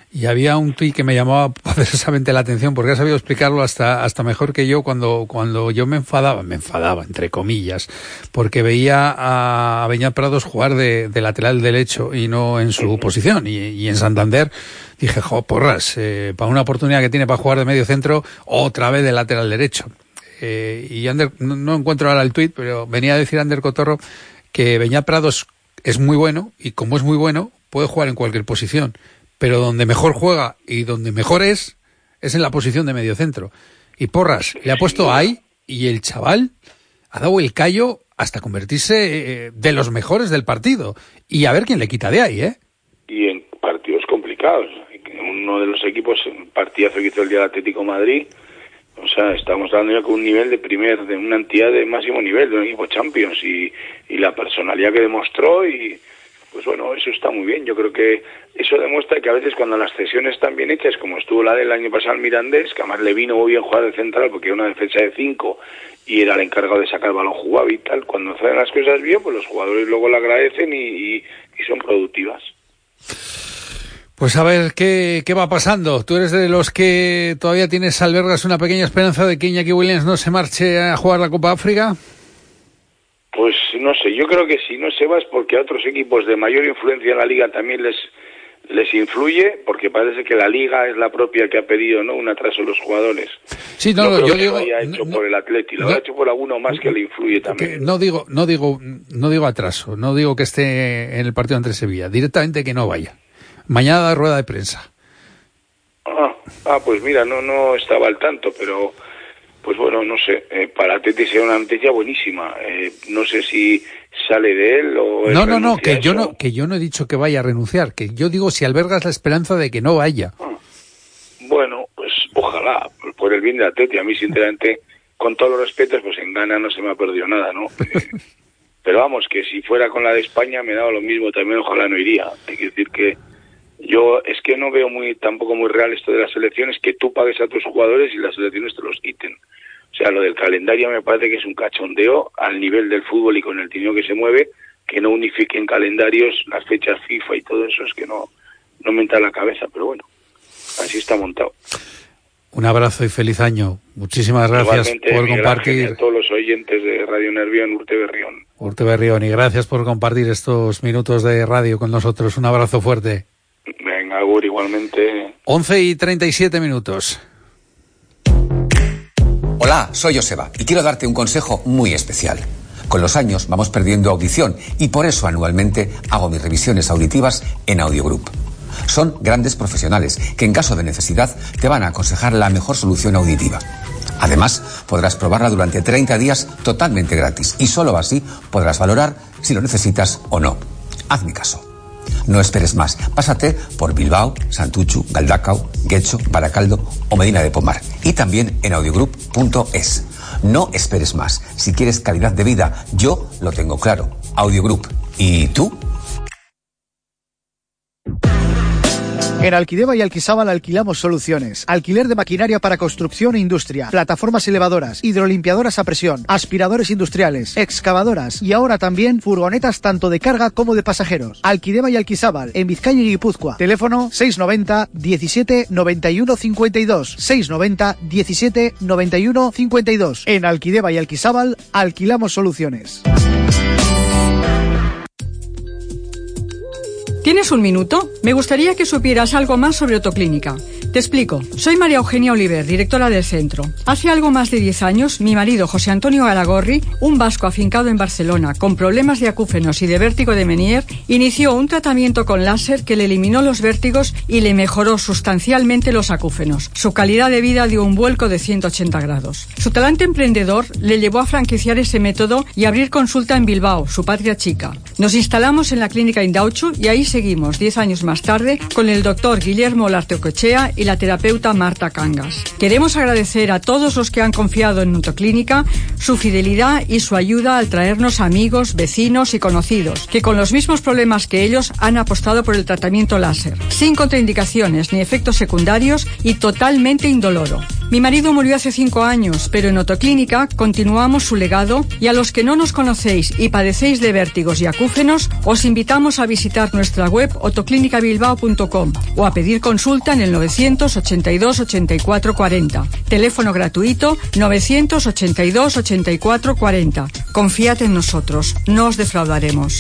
Y había un tuit que me llamaba poderosamente la atención porque ha sabido explicarlo hasta hasta mejor que yo cuando cuando yo me enfadaba, me enfadaba entre comillas, porque veía a Beñat Prados jugar de, de lateral derecho y no en su posición. Y, y en Santander dije, jo, porras, eh, para una oportunidad que tiene para jugar de medio centro, otra vez de lateral derecho. Eh, y Ander, no, no encuentro ahora el tuit, pero venía a decir Ander Cotorro que Beñat Prados es muy bueno y como es muy bueno puede jugar en cualquier posición. Pero donde mejor juega y donde mejor es, es en la posición de medio centro. Y Porras le ha puesto ahí y el chaval ha dado el callo hasta convertirse eh, de los mejores del partido. Y a ver quién le quita de ahí, ¿eh? Y en partidos complicados. Uno de los equipos, un partidazo que hizo el día del Atlético de Madrid, o sea, estamos hablando ya con un nivel de primer, de una entidad de máximo nivel, de un equipo Champions, y, y la personalidad que demostró y... Pues bueno, eso está muy bien. Yo creo que eso demuestra que a veces cuando las cesiones están bien hechas, como estuvo la del año pasado al Mirandés, que además le vino muy bien jugar de central porque era una defensa de cinco y era el encargado de sacar el balón jugado y tal, cuando hacen las cosas bien, pues los jugadores luego le agradecen y, y, y son productivas. Pues a ver qué, qué va pasando. ¿Tú eres de los que todavía tienes, albergas una pequeña esperanza de que Iñaki Williams no se marche a jugar la Copa África? Pues no sé, yo creo que si no se va es porque a otros equipos de mayor influencia en la liga también les les influye, porque parece que la liga es la propia que ha pedido, ¿no?, un atraso de los jugadores. Sí, no, no no creo yo que digo lo haya hecho no, por el Atleti, lo no, ha hecho por alguno más que le influye también. No digo, no digo, no digo atraso, no digo que esté en el partido entre Sevilla, directamente que no vaya. Mañana da rueda de prensa. Ah, ah, pues mira, no no estaba al tanto, pero pues bueno, no sé, eh, para Atleti sería una noticia buenísima. Eh, no sé si sale de él o... No, no, no, que yo no, que yo no he dicho que vaya a renunciar, que yo digo si albergas la esperanza de que no vaya. Ah, bueno, pues ojalá, por el bien de Atleti. A mí, sinceramente, con todos los respetos, pues en Ghana no se me ha perdido nada, ¿no? Eh, pero vamos, que si fuera con la de España me daba lo mismo, también ojalá no iría. Hay que decir que yo es que no veo muy tampoco muy real esto de las selecciones, que tú pagues a tus jugadores y las selecciones te los quiten. O sea, lo del calendario me parece que es un cachondeo al nivel del fútbol y con el dinero que se mueve, que no unifiquen calendarios, las fechas FIFA y todo eso, es que no, no me entra en la cabeza, pero bueno, así está montado. Un abrazo y feliz año. Muchísimas gracias Igualmente, por Miguel compartir. Ángel, a todos los oyentes de Radio Nervión, Urte Berrión. Urte Berrión, y gracias por compartir estos minutos de radio con nosotros. Un abrazo fuerte. Venga, Agur, igualmente. once y treinta y siete minutos. Hola, soy Joseba y quiero darte un consejo muy especial. Con los años vamos perdiendo audición y por eso anualmente hago mis revisiones auditivas en Audiogroup. Son grandes profesionales que en caso de necesidad te van a aconsejar la mejor solución auditiva. Además, podrás probarla durante treinta días totalmente gratis y solo así podrás valorar si lo necesitas o no. Hazme caso. No esperes más. Pásate por Bilbao, Santuchu, Galdacao, Guecho, Baracaldo o Medina de Pomar. Y también en audiogroup punto es. No esperes más. Si quieres calidad de vida, yo lo tengo claro. Audiogroup. ¿Y tú? En Alquideva y Alquisábal alquilamos soluciones. Alquiler de maquinaria para construcción e industria, plataformas elevadoras, hidrolimpiadoras a presión, aspiradores industriales, excavadoras y ahora también furgonetas tanto de carga como de pasajeros. Alquideva y Alquisábal, en Vizcaya y Guipúzcoa. Teléfono seiscientos noventa, diecisiete, noventa y uno, cincuenta y dos. seiscientos noventa, diecisiete, noventa y uno, cincuenta y dos. En Alquideva y Alquisábal alquilamos soluciones. ¿Tienes un minuto? Me gustaría que supieras algo más sobre Otoclínica. Te explico. Soy María Eugenia Oliver, directora del centro. Hace algo más de diez años, mi marido José Antonio Garagorri, un vasco afincado en Barcelona, con problemas de acúfenos y de vértigo de Menier, inició un tratamiento con láser que le eliminó los vértigos y le mejoró sustancialmente los acúfenos. Su calidad de vida dio un vuelco de ciento ochenta grados. Su talante emprendedor le llevó a franquiciar ese método y abrir consulta en Bilbao, su patria chica. Nos instalamos en la clínica Indautxu y ahí seguimos diez años más tarde con el doctor Guillermo Larteocochea y la terapeuta Marta Cangas. Queremos agradecer a todos los que han confiado en Otoclínica su fidelidad y su ayuda al traernos amigos, vecinos y conocidos que con los mismos problemas que ellos han apostado por el tratamiento láser, sin contraindicaciones ni efectos secundarios y totalmente indoloro. Mi marido murió hace cinco años, pero en Otoclínica continuamos su legado y a los que no nos conocéis y padecéis de vértigos y acúfenos, os invitamos a visitar nuestra web otoclínica bilbao punto com o a pedir consulta en el novecientos ochenta y dos ochenta y cuatro cuarenta. Teléfono gratuito novecientos ochenta y dos ochenta y cuatro cuarenta. Confiad en nosotros, no os defraudaremos.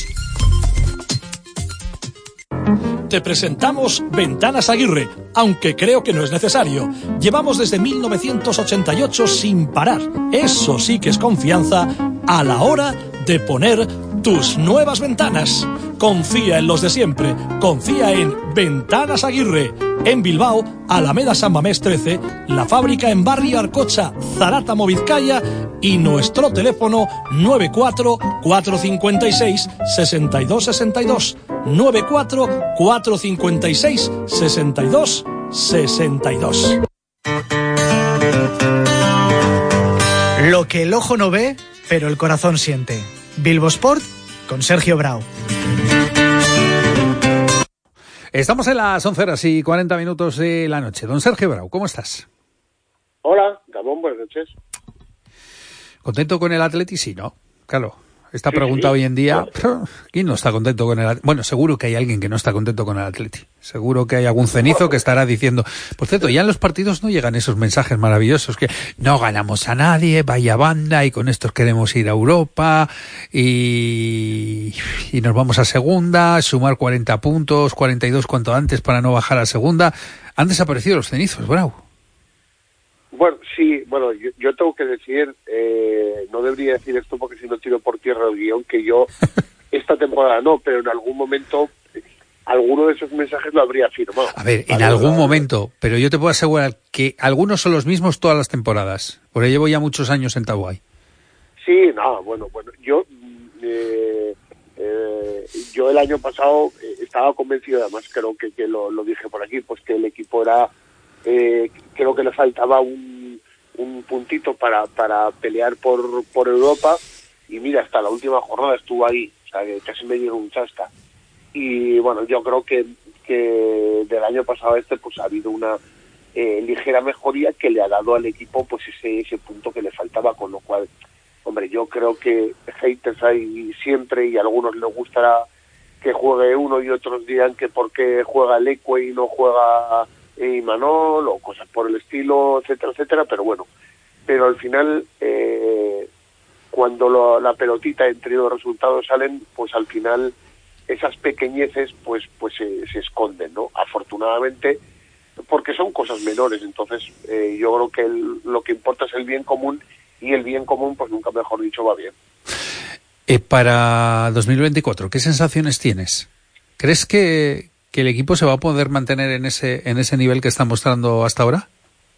Te presentamos Ventanas Aguirre, aunque creo que no es necesario. Llevamos desde mil novecientos ochenta y ocho sin parar. Eso sí que es confianza a la hora de poner tus nuevas ventanas. Confía en los de siempre. Confía en Ventanas Aguirre. En Bilbao, Alameda San Mamés trece, la fábrica en Barrio Arcocha, Zarátamo, Vizcaya, y nuestro teléfono nueve cuatro cuatro cinco seis seis dos seis dos, nueve cuatro cuatro cinco seis seis dos seis dos. Lo que el ojo no ve, pero el corazón siente. Bilbo Sport con Sergio Brau. Estamos en las once horas y cuarenta minutos de la noche. Don Sergio Brau, ¿cómo estás? Hola, Gabón, buenas noches. ¿Contento con el Atleti? Sí, ¿no? Claro, esta sí, pregunta sí. hoy en día, ¿quién no está contento con el Atleti? Bueno, seguro que hay alguien que no está contento con el Atleti. Seguro que hay algún cenizo que estará diciendo... Por cierto, ya en los partidos no llegan esos mensajes maravillosos que no ganamos a nadie, vaya banda, y con estos queremos ir a Europa, y, y nos vamos a segunda, sumar cuarenta puntos, cuarenta y dos cuanto antes para no bajar a segunda. Han desaparecido los cenizos, Bravo. Bueno, sí, bueno, yo, yo tengo que decir, eh, no debería decir esto porque si no tiro por tierra el guión, que yo esta temporada no, pero en algún momento alguno de esos mensajes lo habría firmado. A ver, ¿vale? en algún momento, pero yo te puedo asegurar que algunos son los mismos todas las temporadas, porque llevo ya muchos años en Tabuay. Sí, no, bueno, bueno, yo eh, eh, yo el año pasado eh, estaba convencido, además creo que, que lo, lo dije por aquí, pues que el equipo era... Eh, creo que le faltaba un, un puntito para, para pelear por, por Europa, y mira, hasta la última jornada estuvo ahí, o sea, que casi me dieron un chasca. Y bueno, yo creo que, que del año pasado a este pues ha habido una eh, ligera mejoría que le ha dado al equipo pues ese, ese punto que le faltaba, con lo cual, hombre, yo creo que haters hay siempre, y a algunos les gustará que juegue uno y otros dirán que por qué juega Leque y no juega y Manol o cosas por el estilo, etcétera, etcétera, pero bueno, pero al final eh, cuando lo, la pelotita entre los resultados salen, pues al final esas pequeñeces pues pues se, se esconden, ¿no? Afortunadamente, porque son cosas menores, entonces eh, yo creo que el, lo que importa es el bien común, y el bien común, pues nunca mejor dicho, va bien. Eh, para dos mil veinticuatro, ¿qué sensaciones tienes? ¿Crees que que el equipo se va a poder mantener en ese en ese nivel que está mostrando hasta ahora?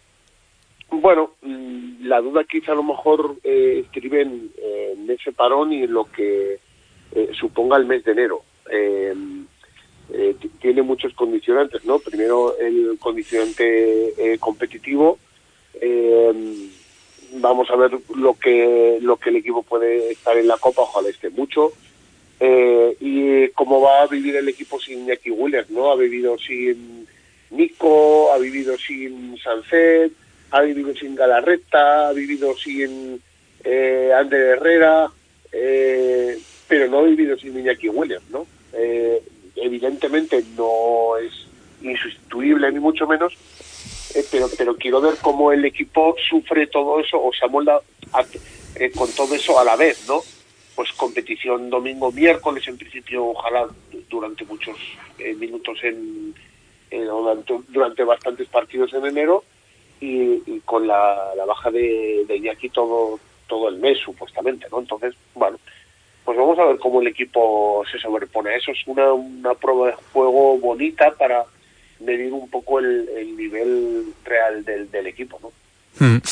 Bueno, la duda quizá a lo mejor eh, estribe en, en ese parón y en lo que eh, suponga el mes de enero. Eh, eh, t- tiene muchos condicionantes, ¿no? Primero el condicionante eh, competitivo. Eh, vamos a ver lo que lo que el equipo puede estar en la Copa, ojalá esté mucho. Eh, y cómo va a vivir el equipo sin Iñaki Williams, ¿no? Ha vivido sin Nico, ha vivido sin Sancet, ha vivido sin Galarreta, ha vivido sin eh, Ander Herrera, eh, pero no ha vivido sin Iñaki Williams, ¿no? Eh, evidentemente no es insustituible ni mucho menos, eh, pero pero quiero ver cómo el equipo sufre todo eso o se amolda a, eh, con todo eso a la vez, ¿no? Pues competición domingo, miércoles, en principio, ojalá durante muchos eh, minutos en, en durante, durante bastantes partidos en enero, y, y con la, la baja de, de Iñaki todo todo el mes supuestamente, ¿no? Entonces, bueno, pues vamos a ver cómo el equipo se sobrepone a eso. Es una, una prueba de juego bonita para medir un poco el, el nivel real del, del equipo, ¿no? Mm.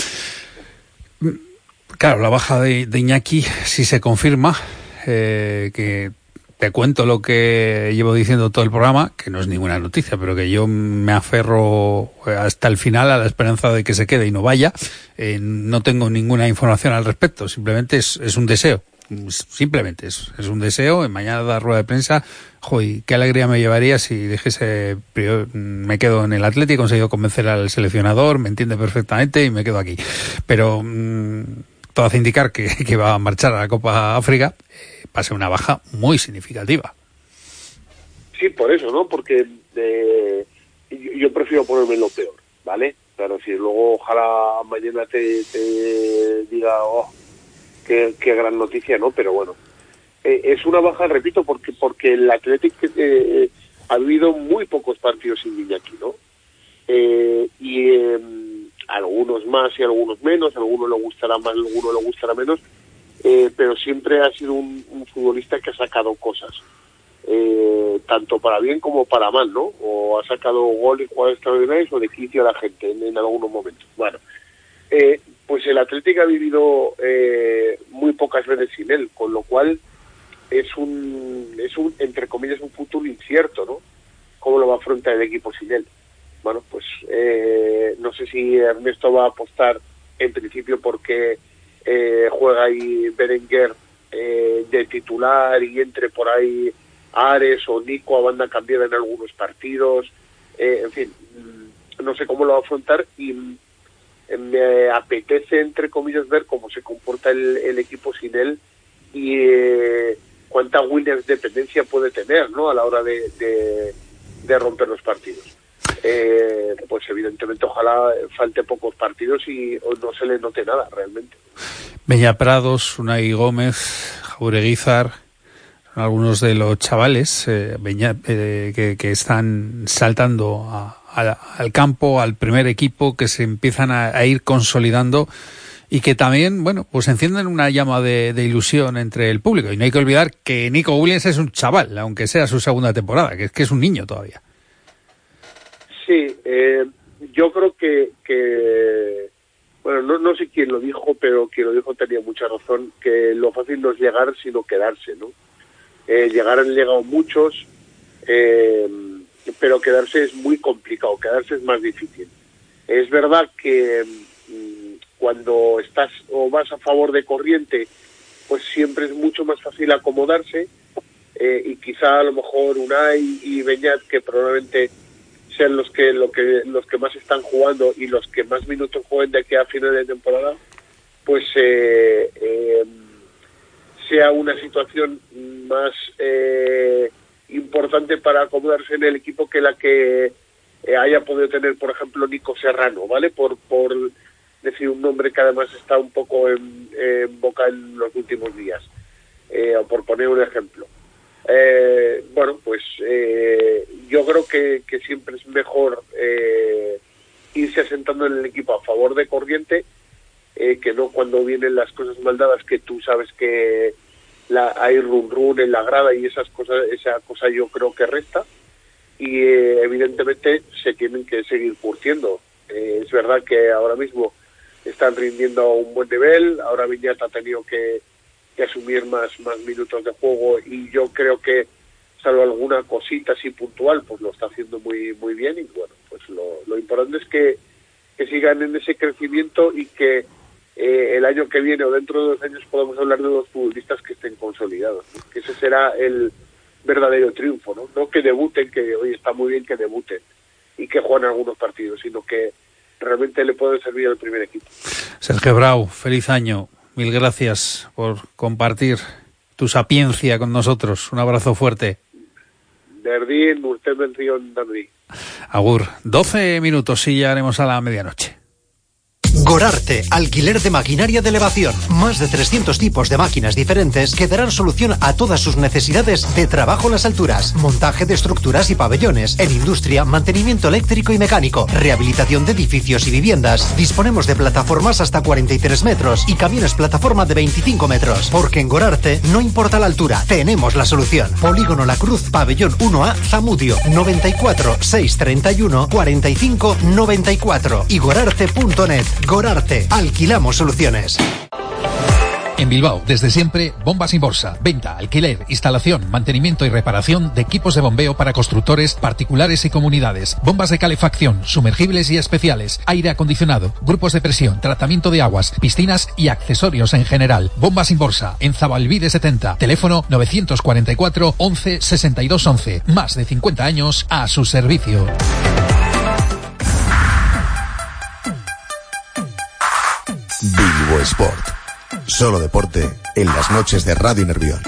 Claro, la baja de, de Iñaki, si se confirma, eh, que te cuento lo que llevo diciendo todo el programa, que no es ninguna noticia, pero que yo me aferro hasta el final a la esperanza de que se quede y no vaya. Eh, no tengo ninguna información al respecto, simplemente es, es un deseo. simplemente es, es un deseo. En mañana da rueda de prensa. Joder, qué alegría me llevaría si dijese, me quedo en el Atleti, he conseguido convencer al seleccionador, me entiende perfectamente y me quedo aquí. Pero mmm, todo hace indicar que, que va a marchar a la Copa África. Eh, va a ser una baja muy significativa. Sí, por eso, ¿no? Porque eh, yo, yo prefiero ponerme en lo peor, ¿vale? Claro, si luego ojalá mañana te, te diga, oh, qué, qué gran noticia, ¿no? Pero bueno, eh, es una baja, repito, porque porque el Athletic eh, ha habido muy pocos partidos sin Iñaki, ¿no? Eh, y eh, algunos más y algunos menos, a algunos le gustará más, a algunos le gustará menos, eh, pero siempre ha sido un, un futbolista que ha sacado cosas. Eh, tanto para bien como para mal, ¿no? O ha sacado goles, jugadores extraordinarios o de quicio a la gente en, en algunos momentos. Bueno, eh, pues el Atlético ha vivido eh, muy pocas veces sin él, con lo cual es un, es un, entre comillas, un futuro incierto, ¿no? ¿Cómo lo va a afrontar el equipo sin él? Bueno, pues eh, no sé si Ernesto va a apostar en principio porque eh, juega ahí Berenguer eh, de titular y entre por ahí Ares o Nico a banda cambiada en algunos partidos, eh, en fin, no sé cómo lo va a afrontar y me apetece, entre comillas, ver cómo se comporta el, el equipo sin él y eh, cuánta Williams dependencia puede tener, ¿no? A la hora de, de, de romper los partidos. Eh, pues evidentemente ojalá falte pocos partidos y no se le note nada realmente. Beña Prados, Unai Gómez, Jaureguizar, algunos de los chavales eh, Beña, eh, que, que están saltando a, a, al campo, al primer equipo, que se empiezan a, a ir consolidando y que también, bueno, pues encienden una llama de, de ilusión entre el público. Y no hay que olvidar que Nico Williams es un chaval, aunque sea su segunda temporada, que es que es un niño todavía. Sí, eh, yo creo que, que bueno, no, no sé quién lo dijo, pero quien lo dijo tenía mucha razón, que lo fácil no es llegar, sino quedarse, ¿no? Eh, llegar han llegado muchos, eh, pero quedarse es muy complicado, quedarse es más difícil. Es verdad que mmm, cuando estás o vas a favor de corriente, pues siempre es mucho más fácil acomodarse, eh, y quizá a lo mejor Unai y Beñat, que probablemente sean los que, lo que los que más están jugando y los que más minutos jueguen de aquí a final de temporada, pues eh, eh, sea una situación más eh, importante para acomodarse en el equipo que la que eh, haya podido tener, por ejemplo, Nico Serrano, ¿vale? Por por decir un nombre que además está un poco en, en boca en los últimos días, eh, o por poner un ejemplo. Eh, bueno, pues eh, yo creo que, que siempre es mejor eh, irse asentando en el equipo a favor de corriente, eh, que no cuando vienen las cosas mal dadas, que tú sabes que la, hay run run en la grada y esas cosas, esa cosa yo creo que resta, y eh, evidentemente se tienen que seguir curtiendo. Eh, es verdad que ahora mismo están rindiendo a un buen nivel, ahora Viñata ha tenido que, que asumir más, más minutos de juego y yo creo que salvo alguna cosita así puntual, pues lo está haciendo muy muy bien y bueno, pues lo, lo importante es que, que sigan en ese crecimiento y que eh, el año que viene o dentro de dos años podamos hablar de los futbolistas que estén consolidados, ¿no? Que ese será el verdadero triunfo, ¿no? No que debuten, que hoy está muy bien que debuten y que jueguen algunos partidos, sino que realmente le puede servir al primer equipo. Sergio Brau, feliz año. Mil gracias por compartir tu sapiencia con nosotros. Un abrazo fuerte. Derdín, usted venció en Dardí. Agur. doce minutos y ya haremos a la medianoche. Gorarte, alquiler de maquinaria de elevación. Más de trescientos tipos de máquinas diferentes que darán solución a todas sus necesidades de trabajo en las alturas, montaje de estructuras y pabellones, en industria, mantenimiento eléctrico y mecánico, rehabilitación de edificios y viviendas. Disponemos de plataformas hasta cuarenta y tres metros y camiones plataforma de veinticinco metros. Porque en Gorarte no importa la altura, tenemos la solución. Polígono La Cruz, pabellón uno A, Zamudio, noventa y cuatro, seiscientos treinta y uno, cuarenta y cinco, noventa y cuatro y gorarte punto net. Gorarte, alquilamos soluciones. En Bilbao, desde siempre, Bombas Inborsa. Venta, alquiler, instalación, mantenimiento y reparación de equipos de bombeo para constructores, particulares y comunidades. Bombas de calefacción, sumergibles y especiales, aire acondicionado, grupos de presión, tratamiento de aguas, piscinas y accesorios en general. Bombas Inborsa, en Zabalbide setenta. Teléfono novecientos cuarenta y cuatro, once, sesenta y dos once. Más de cincuenta años a su servicio. Bilbo Sport. Solo deporte en las noches de Radio Nervión.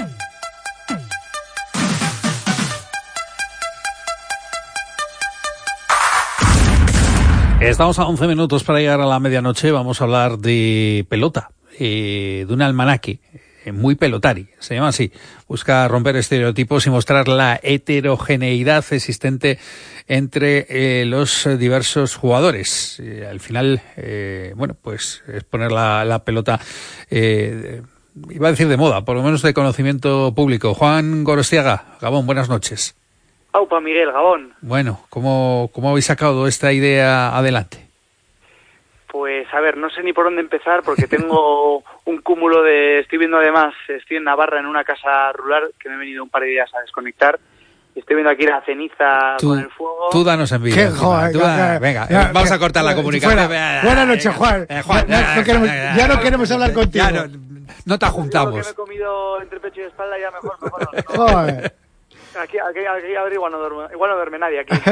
Estamos a once minutos para llegar a la medianoche. Vamos a hablar de pelota, eh, de un almanaque eh, muy pelotari, se llama así. Busca romper estereotipos y mostrar la heterogeneidad existente entre eh, los diversos jugadores. Eh, al final, eh, bueno, pues es poner la, la pelota, eh, iba a decir de moda, por lo menos de conocimiento público. Juan Gorostiaga, Gabón, buenas noches. Aupa, Miguel, Gabón. Bueno, ¿cómo, cómo habéis sacado esta idea adelante? Pues, a ver, no sé ni por dónde empezar porque tengo un cúmulo de... Estoy viendo además, estoy en Navarra en una casa rural que me he venido un par de días a desconectar. Estoy viendo aquí la ceniza tú, con el fuego. Tú danos envidia. Qué joder, tú da, venga, ya, vamos a cortar la comunicación. Fuera. Buenas noches, Juan. Eh, Juan ya, ya, no queremos, ya no queremos hablar contigo. Ya no, no te juntamos. Lo que me he comido entre pecho y espalda ya mejor. mejor no, no. Joder. Aquí, aquí, aquí a ver, igual no duerme, igual no duerme nadie aquí.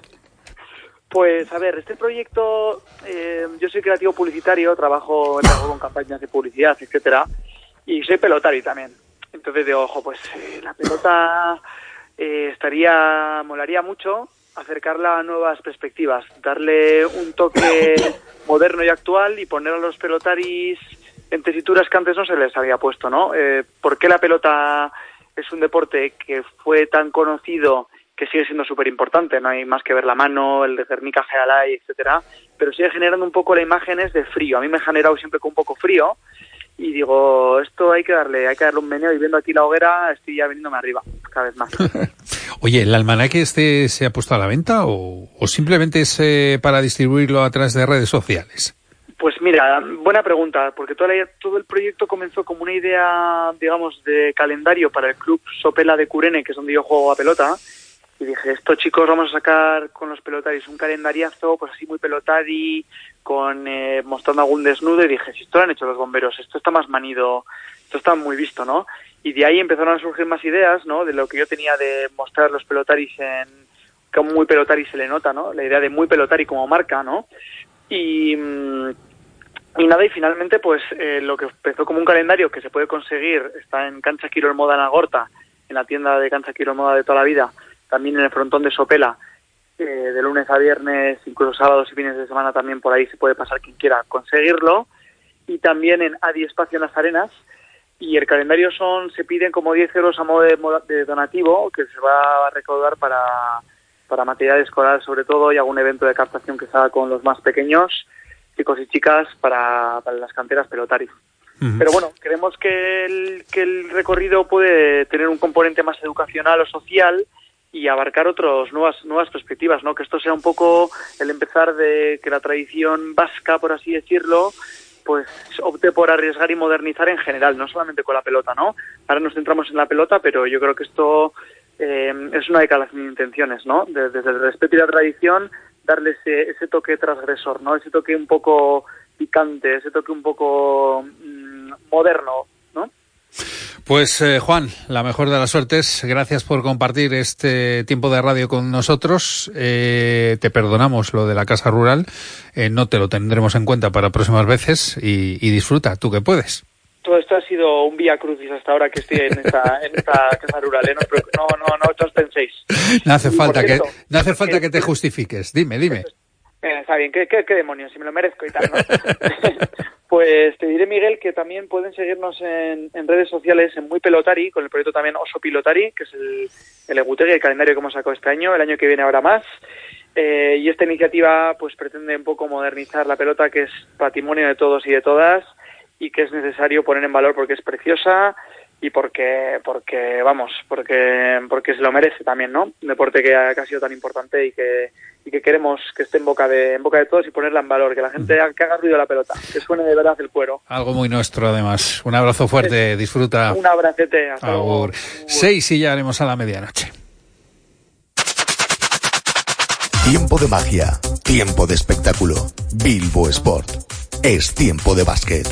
Pues, a ver, este proyecto, eh, yo soy creativo publicitario, trabajo, trabajo con campañas de publicidad, etcétera, y soy pelotari también. Entonces digo, ojo, pues eh, la pelota eh, estaría, molaría mucho acercarla a nuevas perspectivas, darle un toque moderno y actual y poner a los pelotaris en tesituras que antes no se les había puesto, ¿no? Eh, ¿Por qué la pelota es un deporte que fue tan conocido, que sigue siendo súper importante? No hay más que ver la mano, el de Guernica Gealay, etcétera, pero sigue generando un poco la imágenes de frío. A mí me ha generado siempre con un poco frío y digo, esto hay que darle, hay que darle un meneo, y viendo aquí la hoguera estoy ya viniéndome arriba cada vez más. Oye, ¿el almanaque este se ha puesto a la venta o, o simplemente es eh, para distribuirlo a través de redes sociales? Pues mira, buena pregunta, porque todo el, todo el proyecto comenzó como una idea, digamos, de calendario para el club Sopela de Curene, que es donde yo juego a pelota, y dije, esto chicos, vamos a sacar con los pelotaris un calendariazo, pues así muy pelotari, con eh, mostrando algún desnudo, y dije, si esto lo han hecho los bomberos, esto está más manido, esto está muy visto, ¿no? Y de ahí empezaron a surgir más ideas, ¿no? De lo que yo tenía de mostrar los pelotaris en, como muy pelotari se le nota, ¿no? La idea de muy pelotari como marca, ¿no? Y... Y nada, y finalmente pues eh, lo que empezó como un calendario que se puede conseguir, está en Cancha Quirol Moda en Agorta, en la tienda de Cancha Quirol Moda de toda la vida, también en el frontón de Sopela, eh, de lunes a viernes, incluso sábados y fines de semana también por ahí se puede pasar quien quiera conseguirlo, y también en Adi Espacio en las Arenas, y el calendario son, se piden como diez euros a modo de, de donativo, que se va a recaudar para, para material escolar sobre todo, y algún evento de captación que se haga con los más pequeños, chicos y chicas, para, para las canteras pelotaris. Uh-huh. Pero bueno, creemos que el, que el recorrido puede tener un componente más educacional o social y abarcar otras nuevas nuevas perspectivas, ¿no? Que esto sea un poco el empezar de que la tradición vasca, por así decirlo, pues opte por arriesgar y modernizar en general, no solamente con la pelota, ¿no? Ahora nos centramos en la pelota, pero yo creo que esto eh, es una de las intenciones, ¿no? De, desde el respeto y la tradición, darle ese, ese toque transgresor, ¿no? Ese toque un poco picante, ese toque un poco mmm, moderno, ¿no? Pues eh, Juan, la mejor de las suertes. Gracias por compartir este tiempo de radio con nosotros. Eh, te perdonamos lo de la casa rural. Eh, no te lo tendremos en cuenta para próximas veces y, y disfruta, tú que puedes. Todo esto ha sido un vía crucis hasta ahora que estoy en esta, en esta casa rural, ¿eh? No, no, no, no os penséis. No hace falta cierto, que, no hace falta que te justifiques. Dime, dime. Eh, está bien, ¿qué, qué, qué demonios? Si me lo merezco y tal, ¿no? Pues te diré, Miguel, que también pueden seguirnos en, en redes sociales en Muy Pelotari, con el proyecto también Oso Pilotari, que es el, el Egutegui, el calendario que hemos sacado este año. El año que viene habrá más. Eh, y esta iniciativa pues pretende un poco modernizar la pelota, que es patrimonio de todos y de todas, y que es necesario poner en valor porque es preciosa, y porque, porque vamos, porque porque se lo merece también, ¿no? Un deporte que ha, que ha sido tan importante y que y que queremos que esté en boca de en boca de todos y ponerla en valor, que la gente haga, que haga ruido la pelota, que suene de verdad el cuero. Algo muy nuestro, además. Un abrazo fuerte, disfruta. Un abracete, hasta luego. Seis y ya haremos a la medianoche. Tiempo de magia, tiempo de espectáculo. Bilbo Sport. Es tiempo de básquet.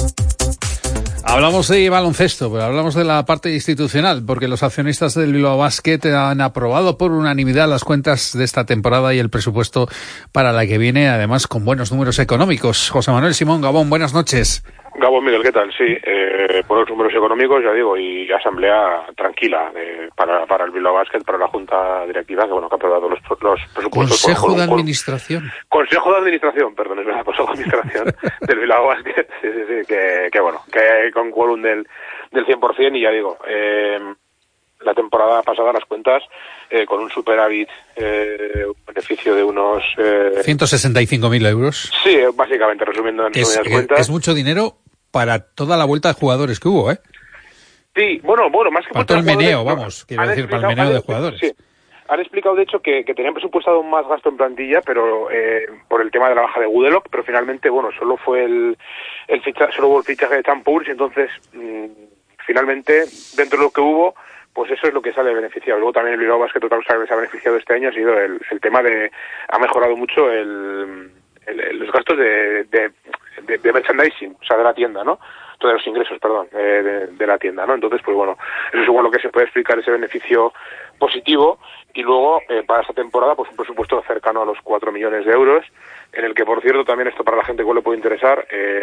Hablamos de baloncesto, pero hablamos de la parte institucional, porque los accionistas del Bilbao Basket han aprobado por unanimidad las cuentas de esta temporada y el presupuesto para la que viene, además con buenos números económicos. José Manuel Simón Gabón, buenas noches. Gabón Miguel, ¿qué tal? Sí, eh, buenos números económicos, ya digo, y asamblea tranquila eh, para, para el Bilbao Basket, para la Junta Directiva, que bueno, que ha aprobado los, los presupuestos. Consejo por, por, de por, Administración. Consejo de Administración, perdón, es verdad, Consejo de Administración del Bilbao Basket, sí, sí, sí, que, que bueno, que con quórum del, del cien por ciento, y ya digo, eh, la temporada pasada las cuentas eh, con un superávit, eh, un beneficio de unos... Eh, ciento sesenta y cinco mil euros. Sí, básicamente, resumiendo en es, las cuentas. Es mucho dinero para toda la vuelta de jugadores que hubo, ¿eh? Sí, bueno, bueno, más que para todo el meneo, vamos, quiero decir, para el meneo de jugadores. Sí. Han explicado, de hecho, que, que tenían presupuestado más gasto en plantilla, pero eh, por el tema de la baja de Gudelok, pero finalmente, bueno, solo fue el, el fichaje, solo hubo el fichaje de Champurs, y entonces, mmm, finalmente, dentro de lo que hubo, pues eso es lo que sale beneficiado. Luego también el Bilbao Basket, otra cosa que se ha beneficiado este año ha sido el, el tema de, ha mejorado mucho el, el, el los gastos de, de, de, de merchandising, o sea, de la tienda, ¿no? De los ingresos, perdón, eh, de, de la tienda, ¿no? Entonces, pues bueno, eso es igual lo que se puede explicar, ese beneficio positivo. Y luego, eh, para esta temporada, pues un presupuesto cercano a los cuatro millones de euros, en el que, por cierto, también esto para la gente que le puede interesar, eh,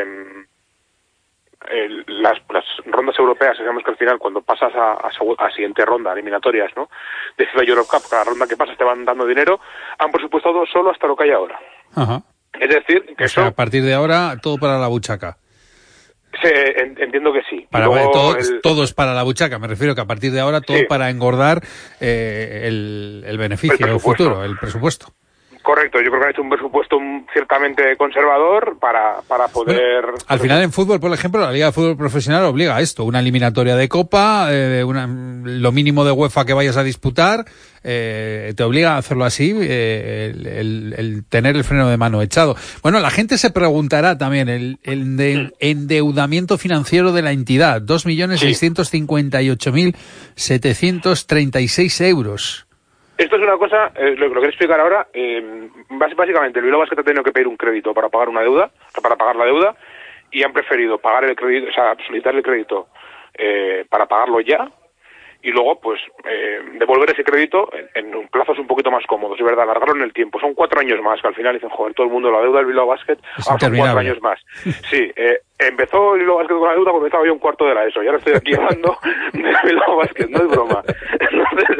el, las, las rondas europeas, sabemos que al final, cuando pasas a, a, a siguiente ronda, eliminatorias, ¿no?, de FIFA Europe Cup, cada ronda que pasas te van dando dinero, han presupuestado solo hasta lo que hay ahora. Ajá. Es decir, que o sea, eso... a partir de ahora, todo para la buchaca. Sí, entiendo que sí. Para, todo, el... todo es para la buchaca, me refiero que a partir de ahora todo sí. para engordar eh, el, el beneficio el futuro, el presupuesto. Correcto, yo creo que han hecho un presupuesto ciertamente conservador para, para poder... Bueno, al final en fútbol, por ejemplo, la Liga de Fútbol Profesional obliga a esto, una eliminatoria de Copa, eh, una, lo mínimo de UEFA que vayas a disputar, eh, te obliga a hacerlo así, eh, el, el, el tener el freno de mano echado. Bueno, la gente se preguntará también, el, el de, endeudamiento financiero de la entidad, dos millones seiscientos cincuenta y ocho mil setecientos treinta y seis euros. Esto es una cosa, eh, lo que quiero explicar ahora, eh, básicamente el Bilbao Basket ha tenido que pedir un crédito para pagar una deuda, para pagar la deuda, y han preferido pagar el crédito, o sea, solicitar el crédito eh, para pagarlo ya, y luego, pues, eh, devolver ese crédito en, en plazos un poquito más cómodos, es verdad, alargarlo en el tiempo. Son cuatro años más, que al final dicen, joder, todo el mundo, la deuda del Bilbao Basket, ahora son cuatro años más. Sí, eh, empezó el Bilbao Basket con la deuda cuando estaba yo un cuarto de la ESO, y ahora estoy aquí hablando del Bilbao Basket, no es broma. Entonces,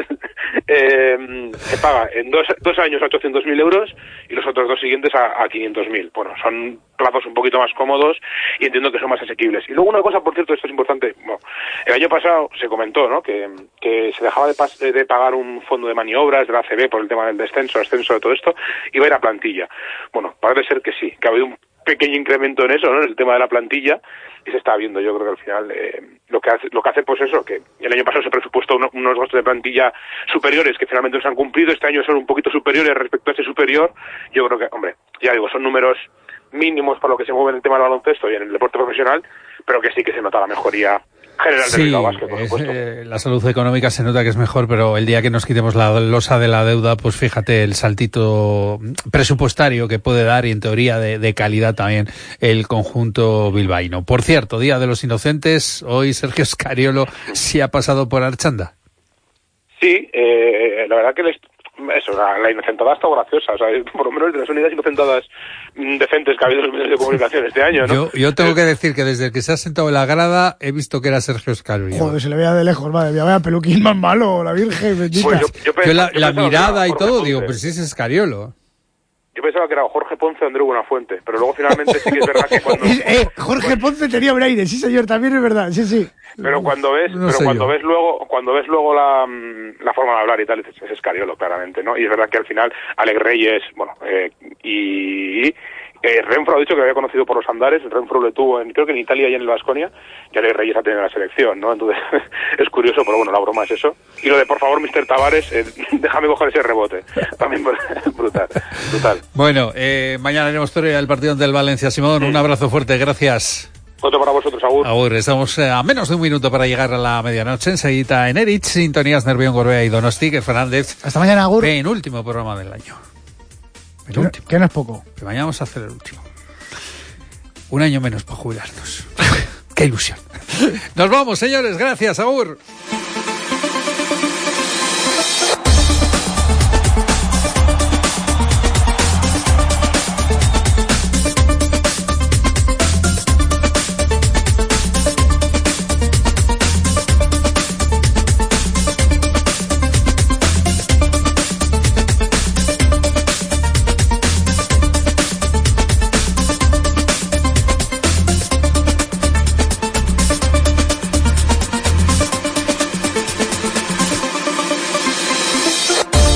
eh, se paga en dos, dos años a ochocientos mil euros y los otros dos siguientes a, a quinientos mil. Bueno, son plazos un poquito más cómodos y entiendo que son más asequibles. Y luego una cosa, por cierto, esto es importante, bueno, el año pasado se comentó, ¿no?, que, que se dejaba de, pas de pagar un fondo de maniobras de la A C B por el tema del descenso, ascenso de todo esto, iba a ir a plantilla. Bueno, parece ser que sí, que ha habido un pequeño incremento en eso, ¿no?, en el tema de la plantilla, y se está viendo. Yo creo que al final eh, lo que hace, lo que hace pues eso, que el año pasado se presupuestó uno, unos gastos de plantilla superiores que finalmente se han cumplido, este año son un poquito superiores respecto a ese superior. Yo creo que, hombre, ya digo, son números mínimos para lo que se mueve en el tema del baloncesto y en el deporte profesional, pero que sí que se nota la mejoría general sí, del Bilbao Basket, por supuesto. Eh, la salud económica se nota que es mejor, pero el día que nos quitemos la losa de la deuda, pues fíjate el saltito presupuestario que puede dar y en teoría de, de calidad también el conjunto bilbaíno. Por cierto, Día de los Inocentes, hoy Sergio Scariolo sí ha pasado por Archanda. Sí, eh, la verdad que les... Eso, la, la inocentada está graciosa, o sea, por lo menos de las unidades inocentadas decentes que ha habido en los medios de comunicación este año, ¿no? Yo, yo tengo que decir que desde que se ha sentado en la grada he visto que era Sergio Scariolo. Joder, se le veía de lejos, madre mía, vaya peluquín más malo, la Virgen bendita. Pues yo, yo, pensaba, yo la, yo la mirada y todo, Ponce. digo, pero si es Scariolo. Yo pensaba que era Jorge Ponce o Andreu Buenafuente, pero luego finalmente sí que es verdad que cuando... eh, Jorge Ponce tenía un aire, sí señor, también es verdad, sí, sí. Pero cuando ves, no pero cuando yo. ves luego, cuando ves luego la, la forma de hablar y tal, es, es Scariolo, claramente, ¿no? Y es verdad que al final Alex Reyes, bueno, eh, y, Eh, Renfro ha dicho que lo había conocido por los andares, Renfro lo tuvo en, creo que en Italia y en el Baskonia, y ahora Reyes ha tenido la selección, ¿no? Entonces es curioso, pero bueno, la broma es eso. Y lo de por favor, mister Tavares, eh, déjame coger ese rebote. También brutal, brutal. Bueno, eh, mañana haremos historia del partido del Valencia, Simón. Sí. Un abrazo fuerte, gracias. Otro para vosotros, Agur. Agur, estamos a menos de un minuto para llegar a la medianoche. Enseguida en Erich, sintonías Nervión, Gorbea y Donosti, que Fernández. Hasta mañana, Agur. Penúltimo programa del año. Penúltimo. Que no es poco. Que mañana vamos a hacer el último. Un año menos para jubilarnos. ¡Qué ilusión! Nos vamos, señores. Gracias, Agur.